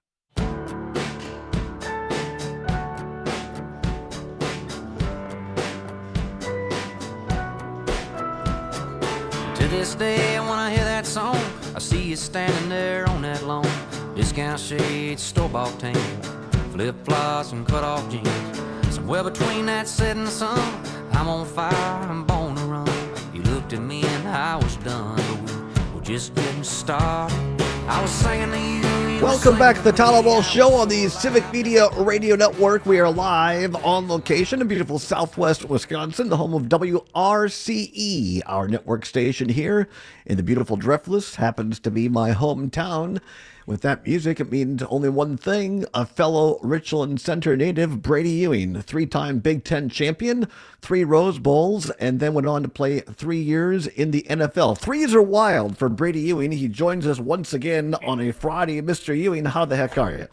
To this day, when I hear that song, I see you standing there on that lawn. Discount shades, store-bought tan, flip-flops and cut-off jeans. Somewhere between that setting sun, I'm on fire, I'm born to run. You looked at me and I was done, but we were just getting started. I was singing to you. Welcome back to the Tyler Wall Show on the Civic Media Radio Network. We are live on location in beautiful Southwest Wisconsin, the home of W R C E. Our network station here in the beautiful Driftless happens to be my hometown. With that music, it means only one thing. A fellow Richland Center native, Brady Ewing, three-time Big Ten champion, three Rose Bowls, and then went on to play three years in the N F L. Threes are wild for Brady Ewing. He joins us once again on a Friday. Mister Ewing, how the heck are you?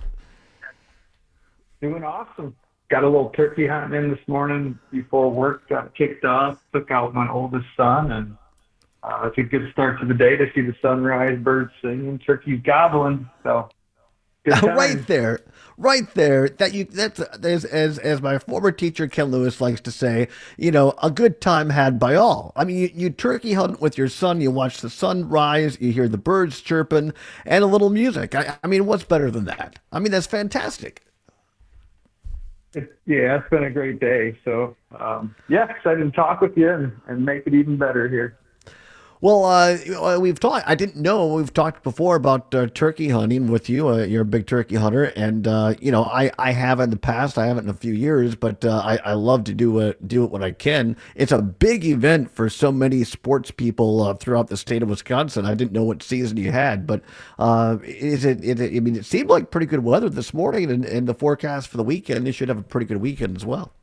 Doing awesome. Got a little turkey hunting in this morning before work got kicked off. Took out my oldest son, and Uh, it's a good start to the day to see the sunrise, birds singing, turkeys gobbling. So, good time. Right there, right there. That you that's as as as my former teacher Ken Lewis likes to say. You know, a good time had by all. I mean, you, you turkey hunt with your son. You watch the sun rise. You hear the birds chirping and a little music. I, I mean, what's better than that? I mean, that's fantastic. It, yeah, it's been a great day. So, um, yeah, excited to talk with you and, and make it even better here. Well, uh, we've talked. I didn't know we've talked before about uh, turkey hunting with you. Uh, you're a big turkey hunter, and uh, you know I, I have in the past. I haven't in a few years, but uh, I, I love to do it do it when I can. It's a big event for so many sports people uh, throughout the state of Wisconsin. I didn't know what season you had, but uh, is it, it? I mean, it seemed like pretty good weather this morning, and, and the forecast for the weekend. You should have a pretty good weekend as well.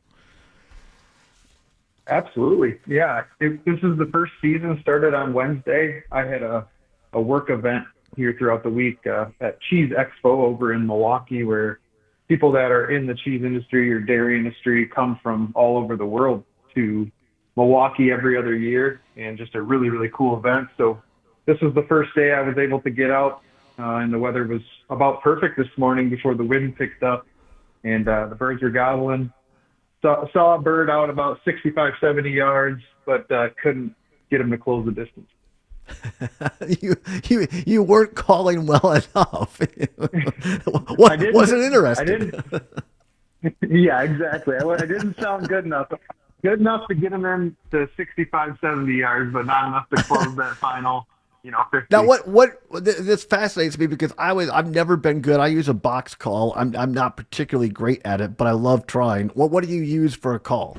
Absolutely. Yeah. It, this is the first season, started on Wednesday. I had a, a work event here throughout the week uh, at Cheese Expo over in Milwaukee, where people that are in the cheese industry or dairy industry come from all over the world to Milwaukee every other year, and just a really, really cool event. So this was the first day I was able to get out, uh, and the weather was about perfect this morning before the wind picked up, and uh, the birds were gobbling. Saw, saw a bird out about sixty-five, seventy yards, but uh, couldn't get him to close the distance. you you you weren't calling well enough. what, I didn't, wasn't interested. I didn't, yeah, exactly. I, I didn't sound good enough. Good enough to get him in to sixty-five, seventy yards, but not enough to close that final. You know, fifty. Now, what what this fascinates me because I was I've never been good. I use a box call. I'm I'm not particularly great at it, but I love trying. What what do you use for a call?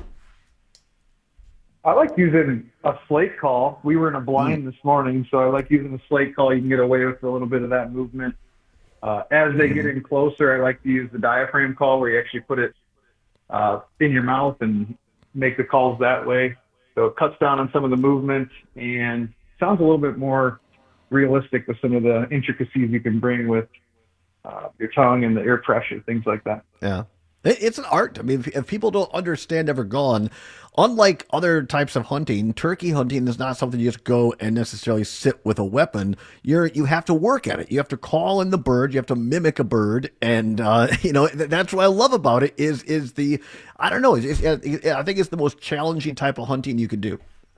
I like using a slate call. We were in a blind mm. this morning, so I like using a slate call. You can get away with a little bit of that movement. Uh, as they mm. get in closer, I like to use the diaphragm call, where you actually put it uh, in your mouth and make the calls that way. So it cuts down on some of the movement and sounds a little bit more realistic with some of the intricacies you can bring with uh, your tongue and the air pressure, things like that. Yeah. It's an art. I mean, if, if people don't understand Ever Gone, unlike other types of hunting, turkey hunting is not something you just go and necessarily sit with a weapon. You're you have to work at it. You have to call in the bird. You have to mimic a bird, and uh, you know that's what I love about it. Is is the I don't know. It's, it's, I think it's the most challenging type of hunting you could do.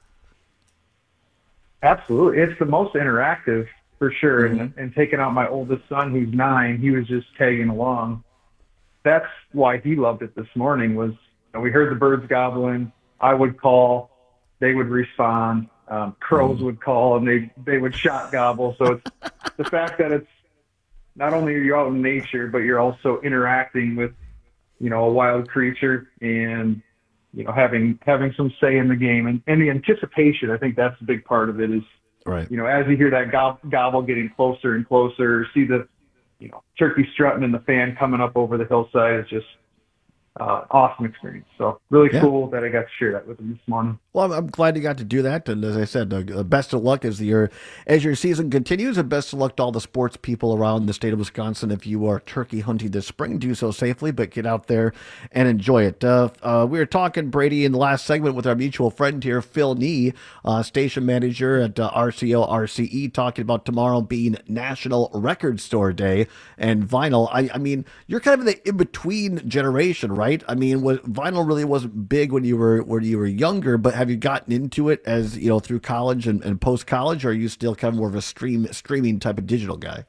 Absolutely, it's the most interactive for sure. Mm-hmm. And, and taking out my oldest son, who's nine, he was just tagging along. That's why he loved it this morning was, you know, we heard the birds gobbling. I would call, they would respond. Um, crows would call and they, they would shot gobble. So it's the fact that it's not only are you out in nature, but you're also interacting with, you know, a wild creature and, you know, having, having some say in the game and, and the anticipation. I think that's a big part of it is, right. You know, as you hear that gob- gobble getting closer and closer, see the, you know, turkey strutting and the fan coming up over the hillside, it's just uh, awesome experience. So really Yeah. cool that I got to share that with them this morning. Well, I'm, I'm glad you got to do that, and as I said, uh, best of luck as your as your season continues, and best of luck to all the sports people around the state of Wisconsin. If you are turkey hunting this spring, do so safely, but get out there and enjoy it. Uh, uh, we were talking, Brady, in the last segment with our mutual friend here, Phil Nee, uh, station manager at uh, R C O R C E, talking about tomorrow being National Record Store Day and vinyl. I, I mean, you're kind of the in between generation, right? I mean, was, vinyl really wasn't big when you were when you were younger, but have you gotten into it as, you know, through college and, and post college, or are you still kind of more of a stream streaming type of digital guy?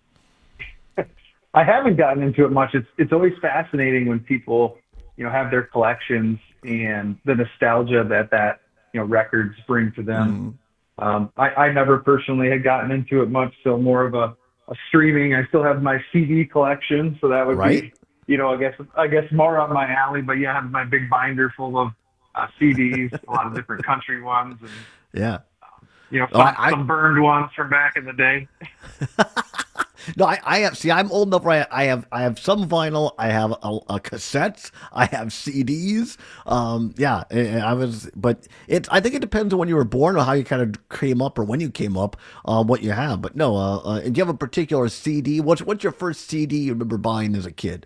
I haven't gotten into it much. It's it's always fascinating when people, you know, have their collections and the nostalgia that that, you know, records bring to them. Mm. Um, I, I never personally had gotten into it much, so more of a, a streaming. I still have my C D collection, so that would right. be, you know, I guess I guess more on my alley. But yeah, I have my big binder full of uh, C Ds, a lot of different country ones, and yeah, you know, some, oh, I, some burned ones from back in the day. No, I, I have. See, I'm old enough where I, I have. I have some vinyl. I have a, a cassettes. I have C Ds. Um, yeah, I was. But it. I think it depends on when you were born or how you kind of came up or when you came up. Uh, what you have. But no. Uh, uh, do you have a particular C D? What's What's your first C D you remember buying as a kid?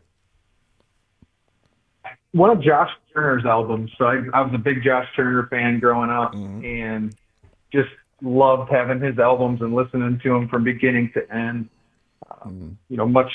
One of Josh Turner's albums. So I, I was a big Josh Turner fan growing up, mm-hmm. and just loved having his albums and listening to them from beginning to end. Um, you know, much.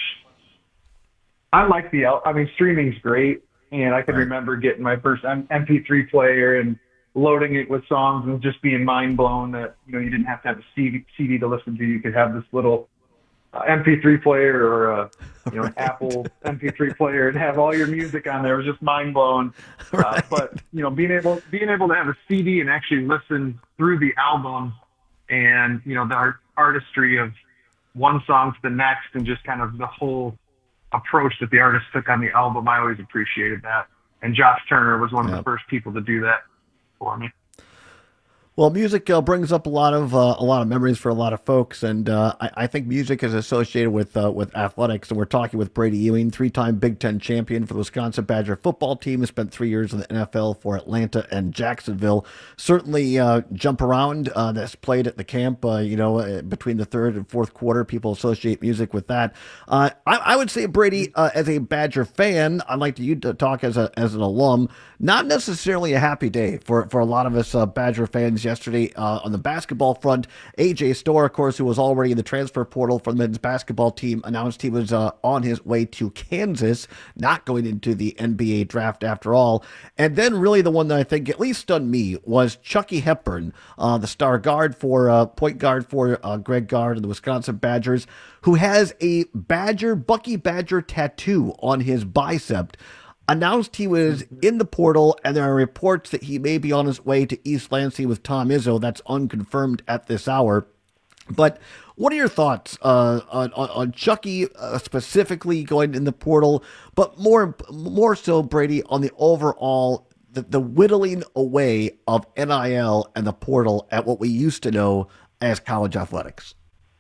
I like the. I mean, streaming's great, and I can right. remember getting my first M P three player and loading it with songs and just being mind blown that, you know, you didn't have to have a C D, C D to listen to. You could have this little uh, M P three player or a, you know, an Apple M P three player and have all your music on there. It was just mind blowing. Right. Uh, but you know, being able being able to have a C D and actually listen through the album and, you know, the art, artistry of one song to the next and just kind of the whole approach that the artist took on the album, I always appreciated that. And Josh Turner was one of yep. the first people to do that for me. Well, music uh, brings up a lot of uh, a lot of memories for a lot of folks, and uh, I, I think music is associated with uh, with athletics. And we're talking with Brady Ewing, three-time Big Ten champion for the Wisconsin Badger football team. He spent three years in the N F L for Atlanta and Jacksonville. Certainly, uh, jump around uh, that's played at the camp. Uh, you know, uh, between the third and fourth quarter, people associate music with that. Uh, I, I would say, Brady, uh, as a Badger fan, I'd like to you to talk as a as an alum. Not necessarily a happy day for for a lot of us uh, Badger fans. Yesterday uh, on the basketball front, A J Storr, of course, who was already in the transfer portal for the men's basketball team, announced he was uh, on his way to Kansas, not going into the N B A draft after all. And then really the one that I think at least stunned me was Chucky Hepburn, uh, the star guard for uh, point guard for uh, Greg Gard and the Wisconsin Badgers, who has a Badger, Bucky Badger tattoo on his bicep. Announced he was in the portal, and there are reports that he may be on his way to East Lansing with Tom Izzo. That's unconfirmed at this hour. But what are your thoughts uh, on, on, on Chucky uh, specifically going in the portal, but more more so, Brady, on the overall, the, the whittling away of N I L and the portal at what we used to know as college athletics?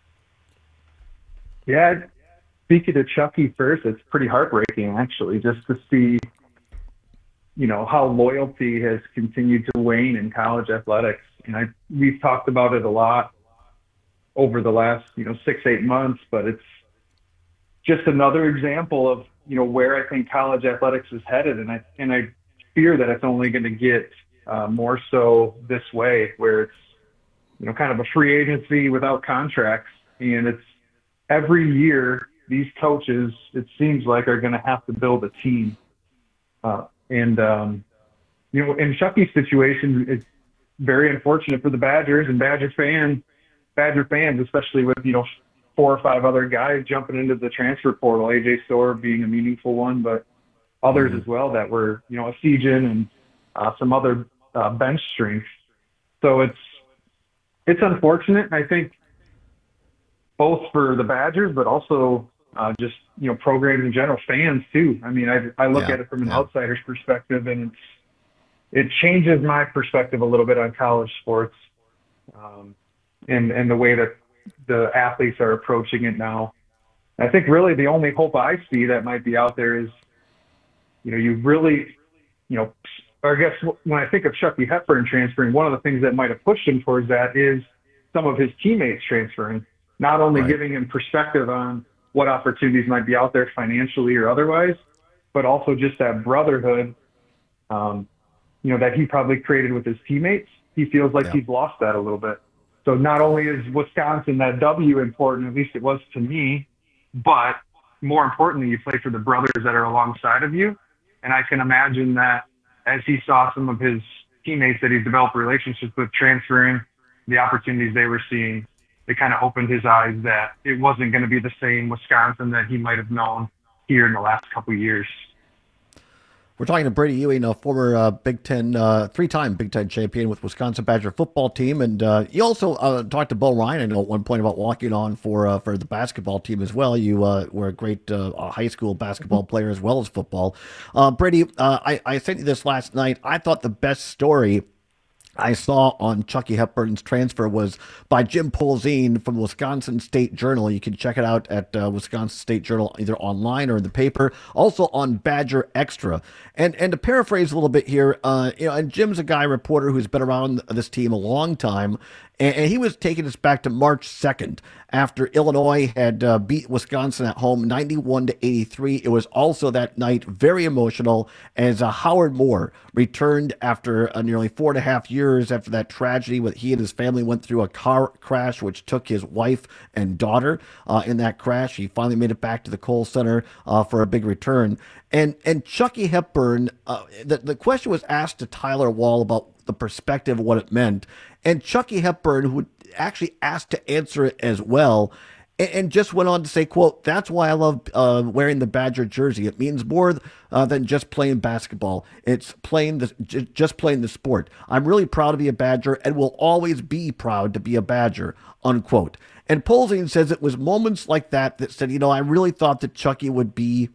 Yeah. Speaking to Chucky first, it's pretty heartbreaking, actually, just to see, you know, how loyalty has continued to wane in college athletics. And I, we've talked about it a lot over the last, you know, six, eight months, but it's just another example of, you know, where I think college athletics is headed. And I, and I fear that it's only going to get uh, more so this way, where it's, you know, kind of a free agency without contracts. And it's every year, these coaches, it seems like, are going to have to build a team. Uh, and, um, you know, in Chucky's situation, it's very unfortunate for the Badgers and Badger fans, Badger fans, especially with, you know, four or five other guys jumping into the transfer portal, A J Storr being a meaningful one, but others mm-hmm. as well that were, you know, a Sejan and uh, some other uh, bench strength. So it's, it's unfortunate. I think both for the Badgers, but also uh, just, you know, programs in general, fans too. I mean, I, I look Yeah, at it from an yeah. outsider's perspective, and it's, it changes my perspective a little bit on college sports, um, and, and the way that the athletes are approaching it now. I think really the only hope I see that might be out there is, you know, you really, you know, or I guess when I think of Chucky Hepburn transferring, one of the things that might have pushed him towards that is some of his teammates transferring, not only Right. giving him perspective on what opportunities might be out there financially or otherwise, but also just that brotherhood, um, you know, that he probably created with his teammates. He feels like Yeah. he's lost that a little bit. So not only is Wisconsin, that W, important, at least it was to me, but more importantly, you play for the brothers that are alongside of you. And I can imagine that as he saw some of his teammates that he's developed relationships with transferring, the opportunities they were seeing, it kind of opened his eyes that it wasn't going to be the same Wisconsin that he might have known here in the last couple of years. We're talking to Brady Ewing, a former uh, Big Ten, uh, three-time Big Ten champion with Wisconsin Badger football team, and uh, you also uh, talked to Bo Ryan, I know, at one point about walking on for uh, for the basketball team as well. You uh, were a great uh, high school basketball player as well as football. Uh, Brady, uh, I, I sent you this last night. I thought the best story I saw on Chucky Hepburn's transfer was by Jim Polzin from Wisconsin State Journal. You can check it out at uh, Wisconsin State Journal, either online or in the paper, also on Badger Extra. And and to paraphrase a little bit here, uh, you know, and Jim's a guy, reporter who's been around this team a long time, and, and he was taking us back to March second after Illinois had uh, beat Wisconsin at home ninety-one to eighty-three. It was also that night very emotional as uh, Howard Moore returned after uh, nearly four and a half years after that tragedy with he and his family went through a car crash which took his wife and daughter uh, in that crash. He finally made it back to the Kohl Center uh, for a big return. And and Chucky Hepburn, uh, the, the question was asked to Tyler Wall about the perspective of what it meant. And Chucky Hepburn, who actually asked to answer it as well, and, and just went on to say, quote, "That's why I love uh, wearing the Badger jersey. It means more uh, than just playing basketball. It's playing the, j- just playing the sport. I'm really proud to be a Badger and will always be proud to be a Badger," unquote. And Polzin says it was moments like that that said, you know, I really thought that Chucky would be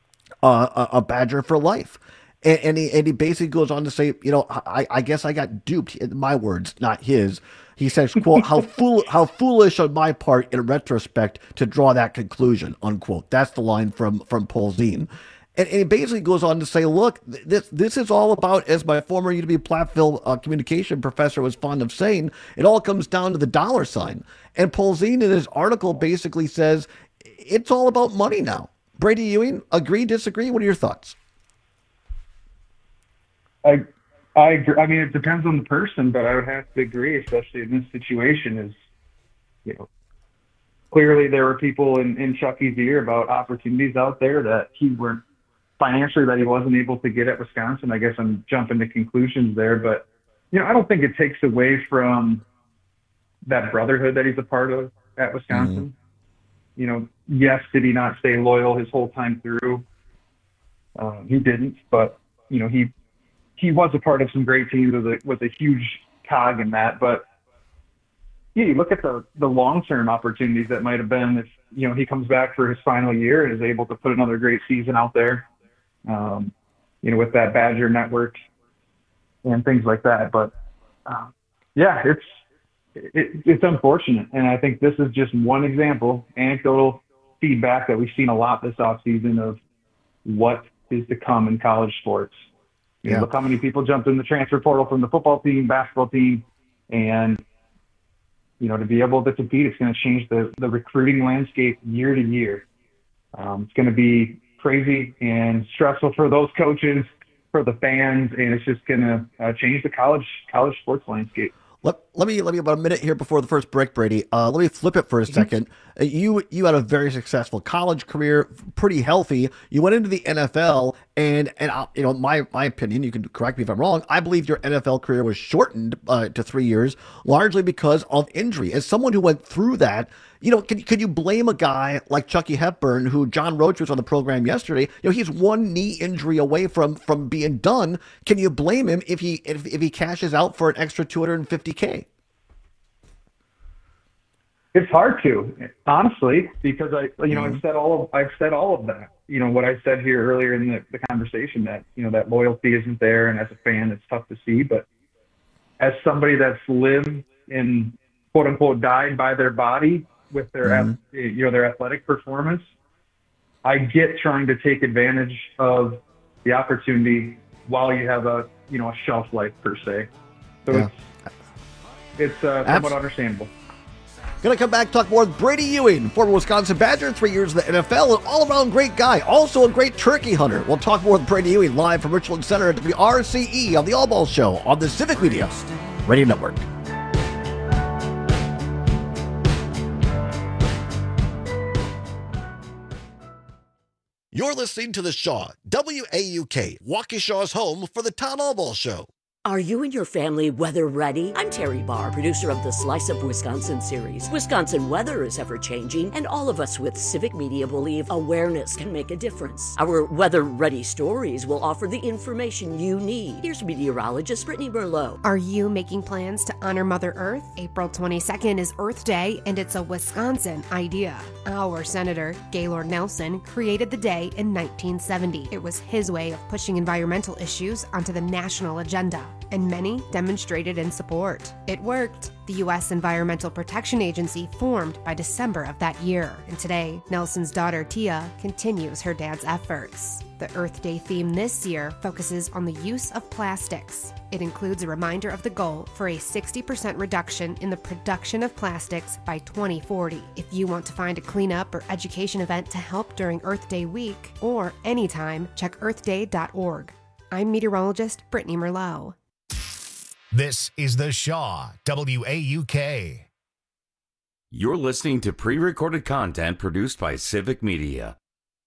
uh, a, a Badger for life. And, and, he, and he basically goes on to say, you know, I, I guess I got duped. In my words, not his. He says, quote, how fool, how foolish on my part in retrospect to draw that conclusion, unquote. That's the line from, from Polzin. And, and he basically goes on to say, look, this this is all about, as my former U W Platteville uh, communication professor was fond of saying, it all comes down to the dollar sign. And Polzin in his article basically says, it's all about money now. Brady Ewing, agree, disagree? What are your thoughts? I, I agree. I mean, it depends on the person, but I would have to agree, especially in this situation, is, you know, clearly there were people in, in Chucky's ear about opportunities out there that he weren't financially, that he wasn't able to get at Wisconsin. I guess I'm jumping to conclusions there, but, you know, I don't think it takes away from that brotherhood that he's a part of at Wisconsin. Mm-hmm. You know, yes, did he not stay loyal his whole time through? Um, he didn't, but, you know, he, he was a part of some great teams with a, with a huge cog in that. But yeah, you look at the, the long-term opportunities that might have been if, you know, he comes back for his final year and is able to put another great season out there, um, you know, with that Badger network and things like that. But uh, yeah, it's, it, it's unfortunate. And I think this is just one example, anecdotal feedback that we've seen a lot this offseason of what is to come in college sports. You know, Yeah. look how many people jumped in the transfer portal from the football team, basketball team, and, you know, to be able to compete, it's going to change the, the recruiting landscape year to year. Um, it's going to be crazy and stressful for those coaches, for the fans, and it's just going to uh, change the college college sports landscape. Let, let me let me about a minute here before the first break, Brady. Uh, let me flip it for a second. Uh, you you had a very successful college career, pretty healthy. You went into the N F L, and and uh, you know my my opinion. You can correct me if I'm wrong. I believe your N F L career was shortened uh, to three years, largely because of injury. As someone who went through that, you know, can could you blame a guy like Chucky Hepburn, who John Roach was on the program yesterday? You know, he's one knee injury away from from being done. Can you blame him if he if, if he cashes out for an extra two hundred fifty K? It's hard to, honestly, because I, you know, Mm-hmm. I've said all of, I've said all of that. You know, what I said here earlier in the, the conversation, that, you know, that loyalty isn't there, and as a fan, it's tough to see. But as somebody that's lived and quote unquote died by their body with their, Mm-hmm. ath- you know, their athletic performance, I get trying to take advantage of the opportunity while you have a, you know, a shelf life per se. So Yeah. it's, it's uh, somewhat understandable. Gonna come back, talk more with Brady Ewing, former Wisconsin Badger, three years in the N F L, an all-around great guy, also a great turkey hunter. We'll talk more with Brady Ewing live from Richland Center at W R C E on the All Ball Show on the Civic Media Radio Network. You're listening to The Shaw, W A U K, Waukesha's home for the Town All Ball Show. Are you and your family weather ready? I'm Terry Barr, producer of the Slice of Wisconsin series. Wisconsin weather is ever changing, and all of us with Civic Media believe awareness can make a difference. Our weather ready stories will offer the information you need. Here's meteorologist Brittany Merlot. Are you making plans to honor Mother Earth? April twenty-second is Earth Day, and it's a Wisconsin idea. Our Senator, Gaylord Nelson, created the day in nineteen seventy. It was his way of pushing environmental issues onto the national agenda, and many demonstrated in support. It worked. The U S Environmental Protection Agency formed by December of that year, and today, Nelson's daughter Tia continues her dad's efforts. The Earth Day theme this year focuses on the use of plastics. It includes a reminder of the goal for a sixty percent reduction in the production of plastics by twenty forty. If you want to find a cleanup or education event to help during Earth Day week or anytime, check earth day dot org. I'm meteorologist Brittany Merlot. This is The Shaw, W A U K. You're listening to pre-recorded content produced by Civic Media.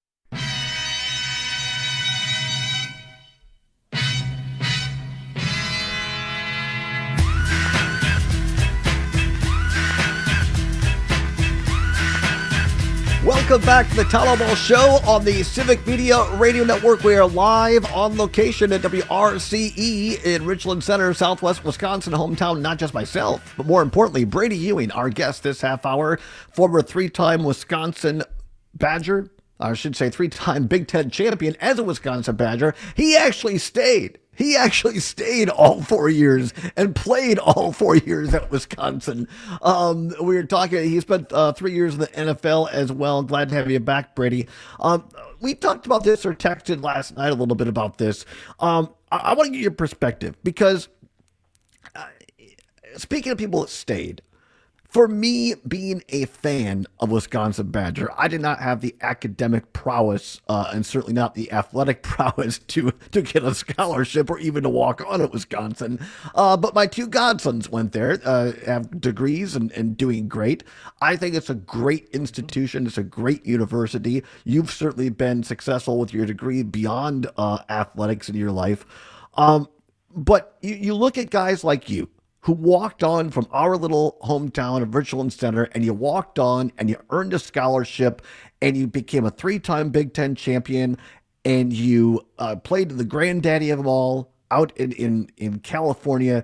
Welcome back to the Town All Ball Show on the Civic Media Radio Network. We are live on location at W R C E in Richland Center, Southwest Wisconsin, hometown, not just myself, but more importantly, Brady Ewing, our guest this half hour, former three-time Wisconsin Badger, I should say three-time Big Ten champion as a Wisconsin Badger. He actually stayed. He actually stayed all four years and played all four years at Wisconsin. Um, we were talking, he spent uh, three years in the N F L as well. Glad to have you back, Brady. Um, we talked about this or texted last night a little bit about this. Um, I, I want to get your perspective because uh, speaking of people that stayed, for me, being a fan of Wisconsin Badger, I did not have the academic prowess uh, and certainly not the athletic prowess to, to get a scholarship or even to walk on at Wisconsin. Uh, but my two godsons went there, uh, have degrees and, and doing great. I think it's a great institution. It's a great university. You've certainly been successful with your degree beyond uh, athletics in your life. Um, but you, you look at guys like you, who walked on from our little hometown of Richland Center, and you walked on and you earned a scholarship and you became a three-time Big Ten champion and you uh, played the granddaddy of them all out in, in, in California.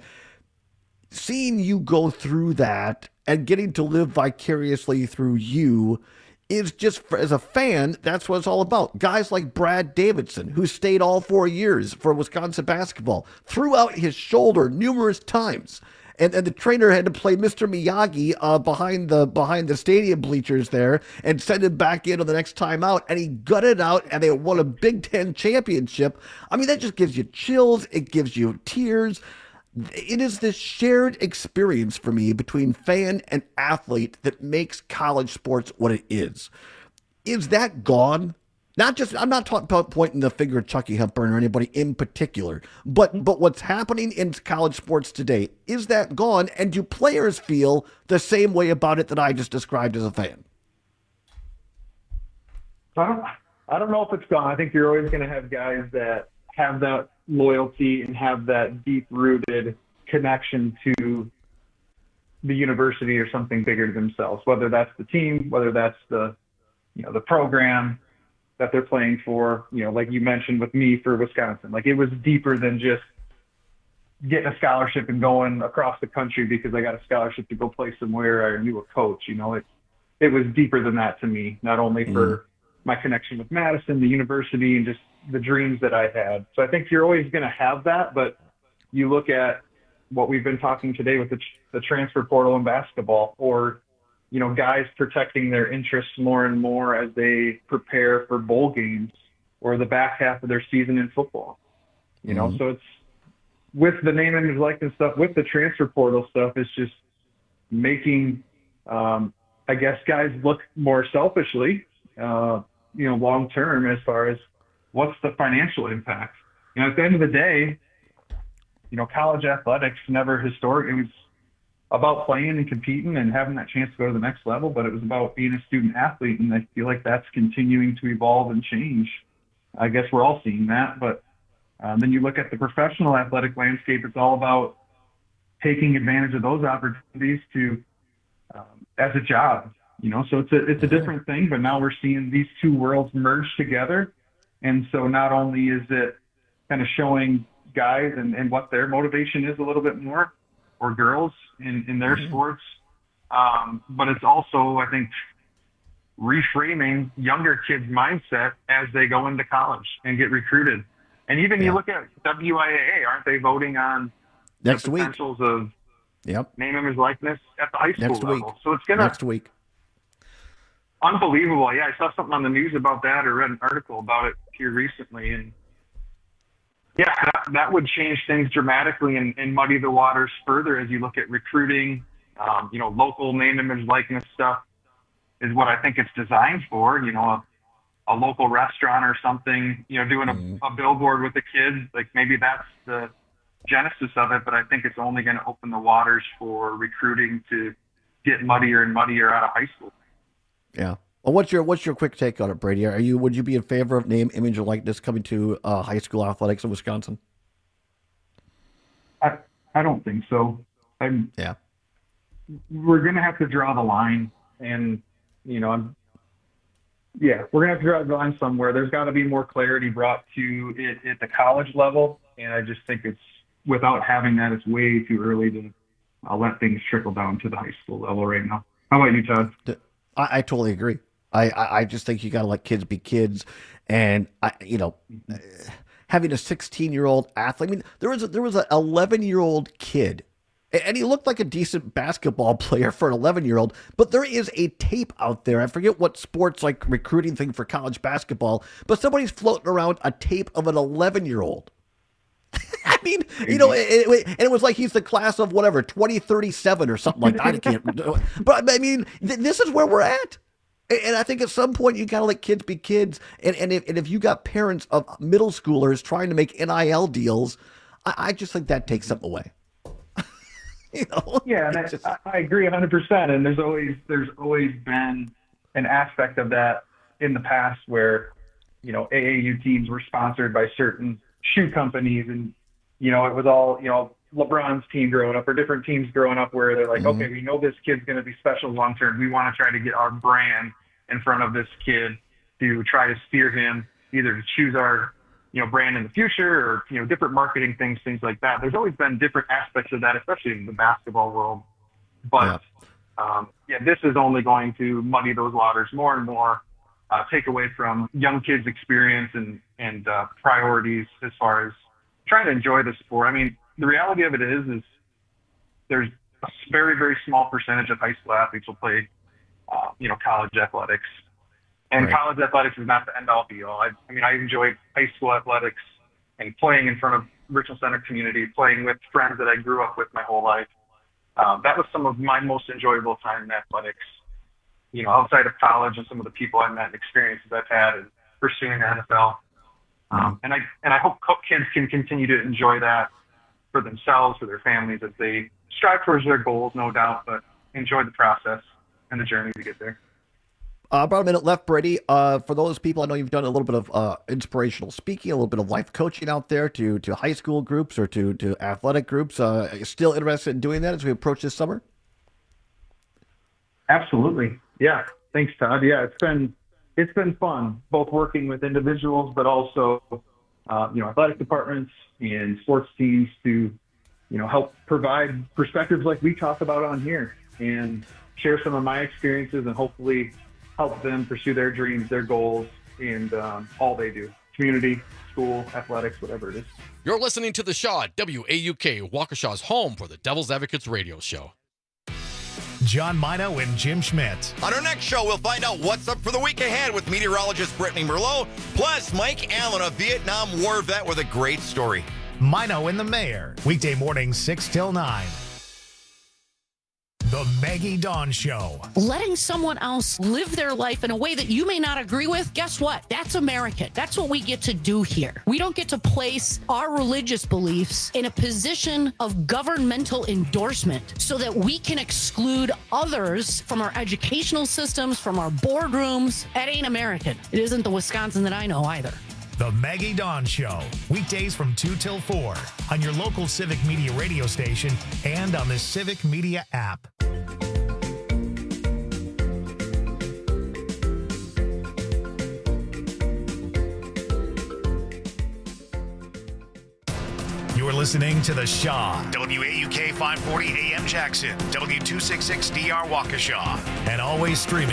Seeing you go through that and getting to live vicariously through you is just, for, as a fan, that's what it's all about. Guys like Brad Davidson, who stayed all four years for Wisconsin basketball, threw out his shoulder numerous times. And, and the trainer had to play Mister Miyagi uh, behind the behind the stadium bleachers there and send him back in on the next time out. And he gutted out and they won a Big Ten championship. I mean, that just gives you chills. It gives you tears. It is this shared experience for me between fan and athlete that makes college sports what it is. Is that gone? Not just, I'm not talking about pointing the finger at Chucky Hepburn or anybody in particular, but but what's happening in college sports today, is that gone? And do players feel the same way about it that I just described as a fan? I don't, I don't know if it's gone. I think you're always going to have guys that have that loyalty and have that deep-rooted connection to the university or something bigger than themselves, whether that's the team, whether that's the, you know, the program that they're playing for, you know, like you mentioned with me for Wisconsin. Like, it was deeper than just getting a scholarship and going across the country because I got a scholarship to go play somewhere. I knew a coach. You know, it it was deeper than that to me. Not only for mm. my connection with Madison, the university, and just the dreams that I had. So I think you're always going to have that, but you look at what we've been talking today with the, the transfer portal in basketball, or, you know, guys protecting their interests more and more as they prepare for bowl games or the back half of their season in football. You know, mm-hmm. so it's with the name, image, likeness stuff, with the transfer portal stuff, it's just making, um, I guess, guys look more selfishly, uh, you know, long term as far as what's the financial impact. You know, at the end of the day, you know, college athletics never historic. It was about playing and competing and having that chance to go to the next level, but it was about being a student athlete. And I feel like that's continuing to evolve and change. I guess we're all seeing that, but um, then you look at the professional athletic landscape, it's all about taking advantage of those opportunities to, um, as a job, you know, so it's a, it's a different thing, but now we're seeing these two worlds merge together. And so not only is it kind of showing guys and, and what their motivation is a little bit more, or girls in, in their mm-hmm. sports, um, but it's also, I think, reframing younger kids' mindset as they go into college and get recruited. And even yeah. you look at W I A A, aren't they voting on next the week potentials of yep. name, image, likeness at the high school next level? Week. So it's gonna next week. Unbelievable. Yeah, I saw something on the news about that, or read an article about it here recently, and yeah, that, that would change things dramatically and, and muddy the waters further as you look at recruiting. Um, you know, local name, image, likeness stuff is what I think it's designed for. You know, a, a local restaurant or something, you know, doing mm. a, a billboard with the kids, like maybe that's the genesis of it, but I think it's only going to open the waters for recruiting to get muddier and muddier out of high school. Yeah. Well, what's your what's your quick take on it, Brady? Are you would you be in favor of name, image, or likeness coming to uh, high school athletics in Wisconsin? I I don't think so. I'm, yeah. We're going to have to draw the line, and you know, I'm, yeah, we're going to have to draw the line somewhere. There's got to be more clarity brought to it at the college level, and I just think it's without having that, it's way too early to uh, let things trickle down to the high school level right now. How about you, Todd? I, I totally agree. I, I, I just think you got to let kids be kids, and I, you know, having a sixteen-year-old athlete. I mean, there was a, there was an eleven-year-old kid, and he looked like a decent basketball player for an eleven-year-old. But there is a tape out there. I forget what sports like recruiting thing for college basketball, but somebody's floating around a tape of an eleven-year-old. I mean, you know, it, it, and it was like he's the class of whatever twenty thirty-seven or something like that. I can't. But I mean, th- this is where we're at. And I think at some point you gotta let kids be kids. And and if, and if you got parents of middle schoolers trying to make N I L deals, I, I just think that takes something away. You know? Yeah, and just, I, I agree one hundred percent. And there's always there's always been an aspect of that in the past where, you know, A A U teams were sponsored by certain shoe companies, and you know, it was all, you know, LeBron's team growing up or different teams growing up where they're like, mm-hmm. okay, we know this kid's going to be special long term. We want to try to get our brand in front of this kid to try to steer him either to choose our, you know, brand in the future, or, you know, different marketing things, things like that. There's always been different aspects of that, especially in the basketball world. But yeah, um, yeah this is only going to muddy those waters more and more, uh, take away from young kids' experience and, and uh, priorities as far as trying to enjoy the sport. I mean, the reality of it is, is there's a very, very small percentage of high school athletes will play, uh, you know, college athletics. And right. college athletics is not the end all be all. I, I mean, I enjoy high school athletics and playing in front of Richland Center community, playing with friends that I grew up with my whole life. Um, that was some of my most enjoyable time in athletics, you know, outside of college, and some of the people I met and experiences I've had in pursuing the N F L. Um, and I and I hope kids can continue to enjoy that for themselves, for their families, as they strive towards their goals, no doubt, but enjoy the process and the journey to get there. Uh, about a minute left, Brady. Uh, for those people, I know you've done a little bit of uh, inspirational speaking, a little bit of life coaching out there to to high school groups or to, to athletic groups. Uh, still interested in doing that as we approach this summer? Absolutely. Yeah. Thanks, Todd. Yeah, it's been it's been fun, both working with individuals, but also, uh, you know, athletic departments and sports teams to you know, help provide perspectives like we talk about on here and share some of my experiences and hopefully help them pursue their dreams, their goals, and um, all they do. Community, school, athletics, whatever it is. You're listening to The Shaw, W A U K, Waukesha's home for the Devil's Advocates radio show. John Mino and Jim Schmidt. On our next show, we'll find out what's up for the week ahead with meteorologist Brittany Merlot, plus Mike Allen, a Vietnam War vet with a great story. Mino and the Mayor, weekday mornings six till nine. The Maggie Dawn Show. Letting someone else live their life in a way that you may not agree with, guess what? That's American. That's what we get to do here. We don't get to place our religious beliefs in a position of governmental endorsement so that we can exclude others from our educational systems, from our boardrooms. That ain't American. It isn't the Wisconsin that I know either. The Maggie Dawn Show, weekdays from two till four on your local Civic Media radio station and on the Civic Media app. You're listening to The Shaw, W A U K five forty A M Jackson, W two sixty-six D R Waukesha, and always streaming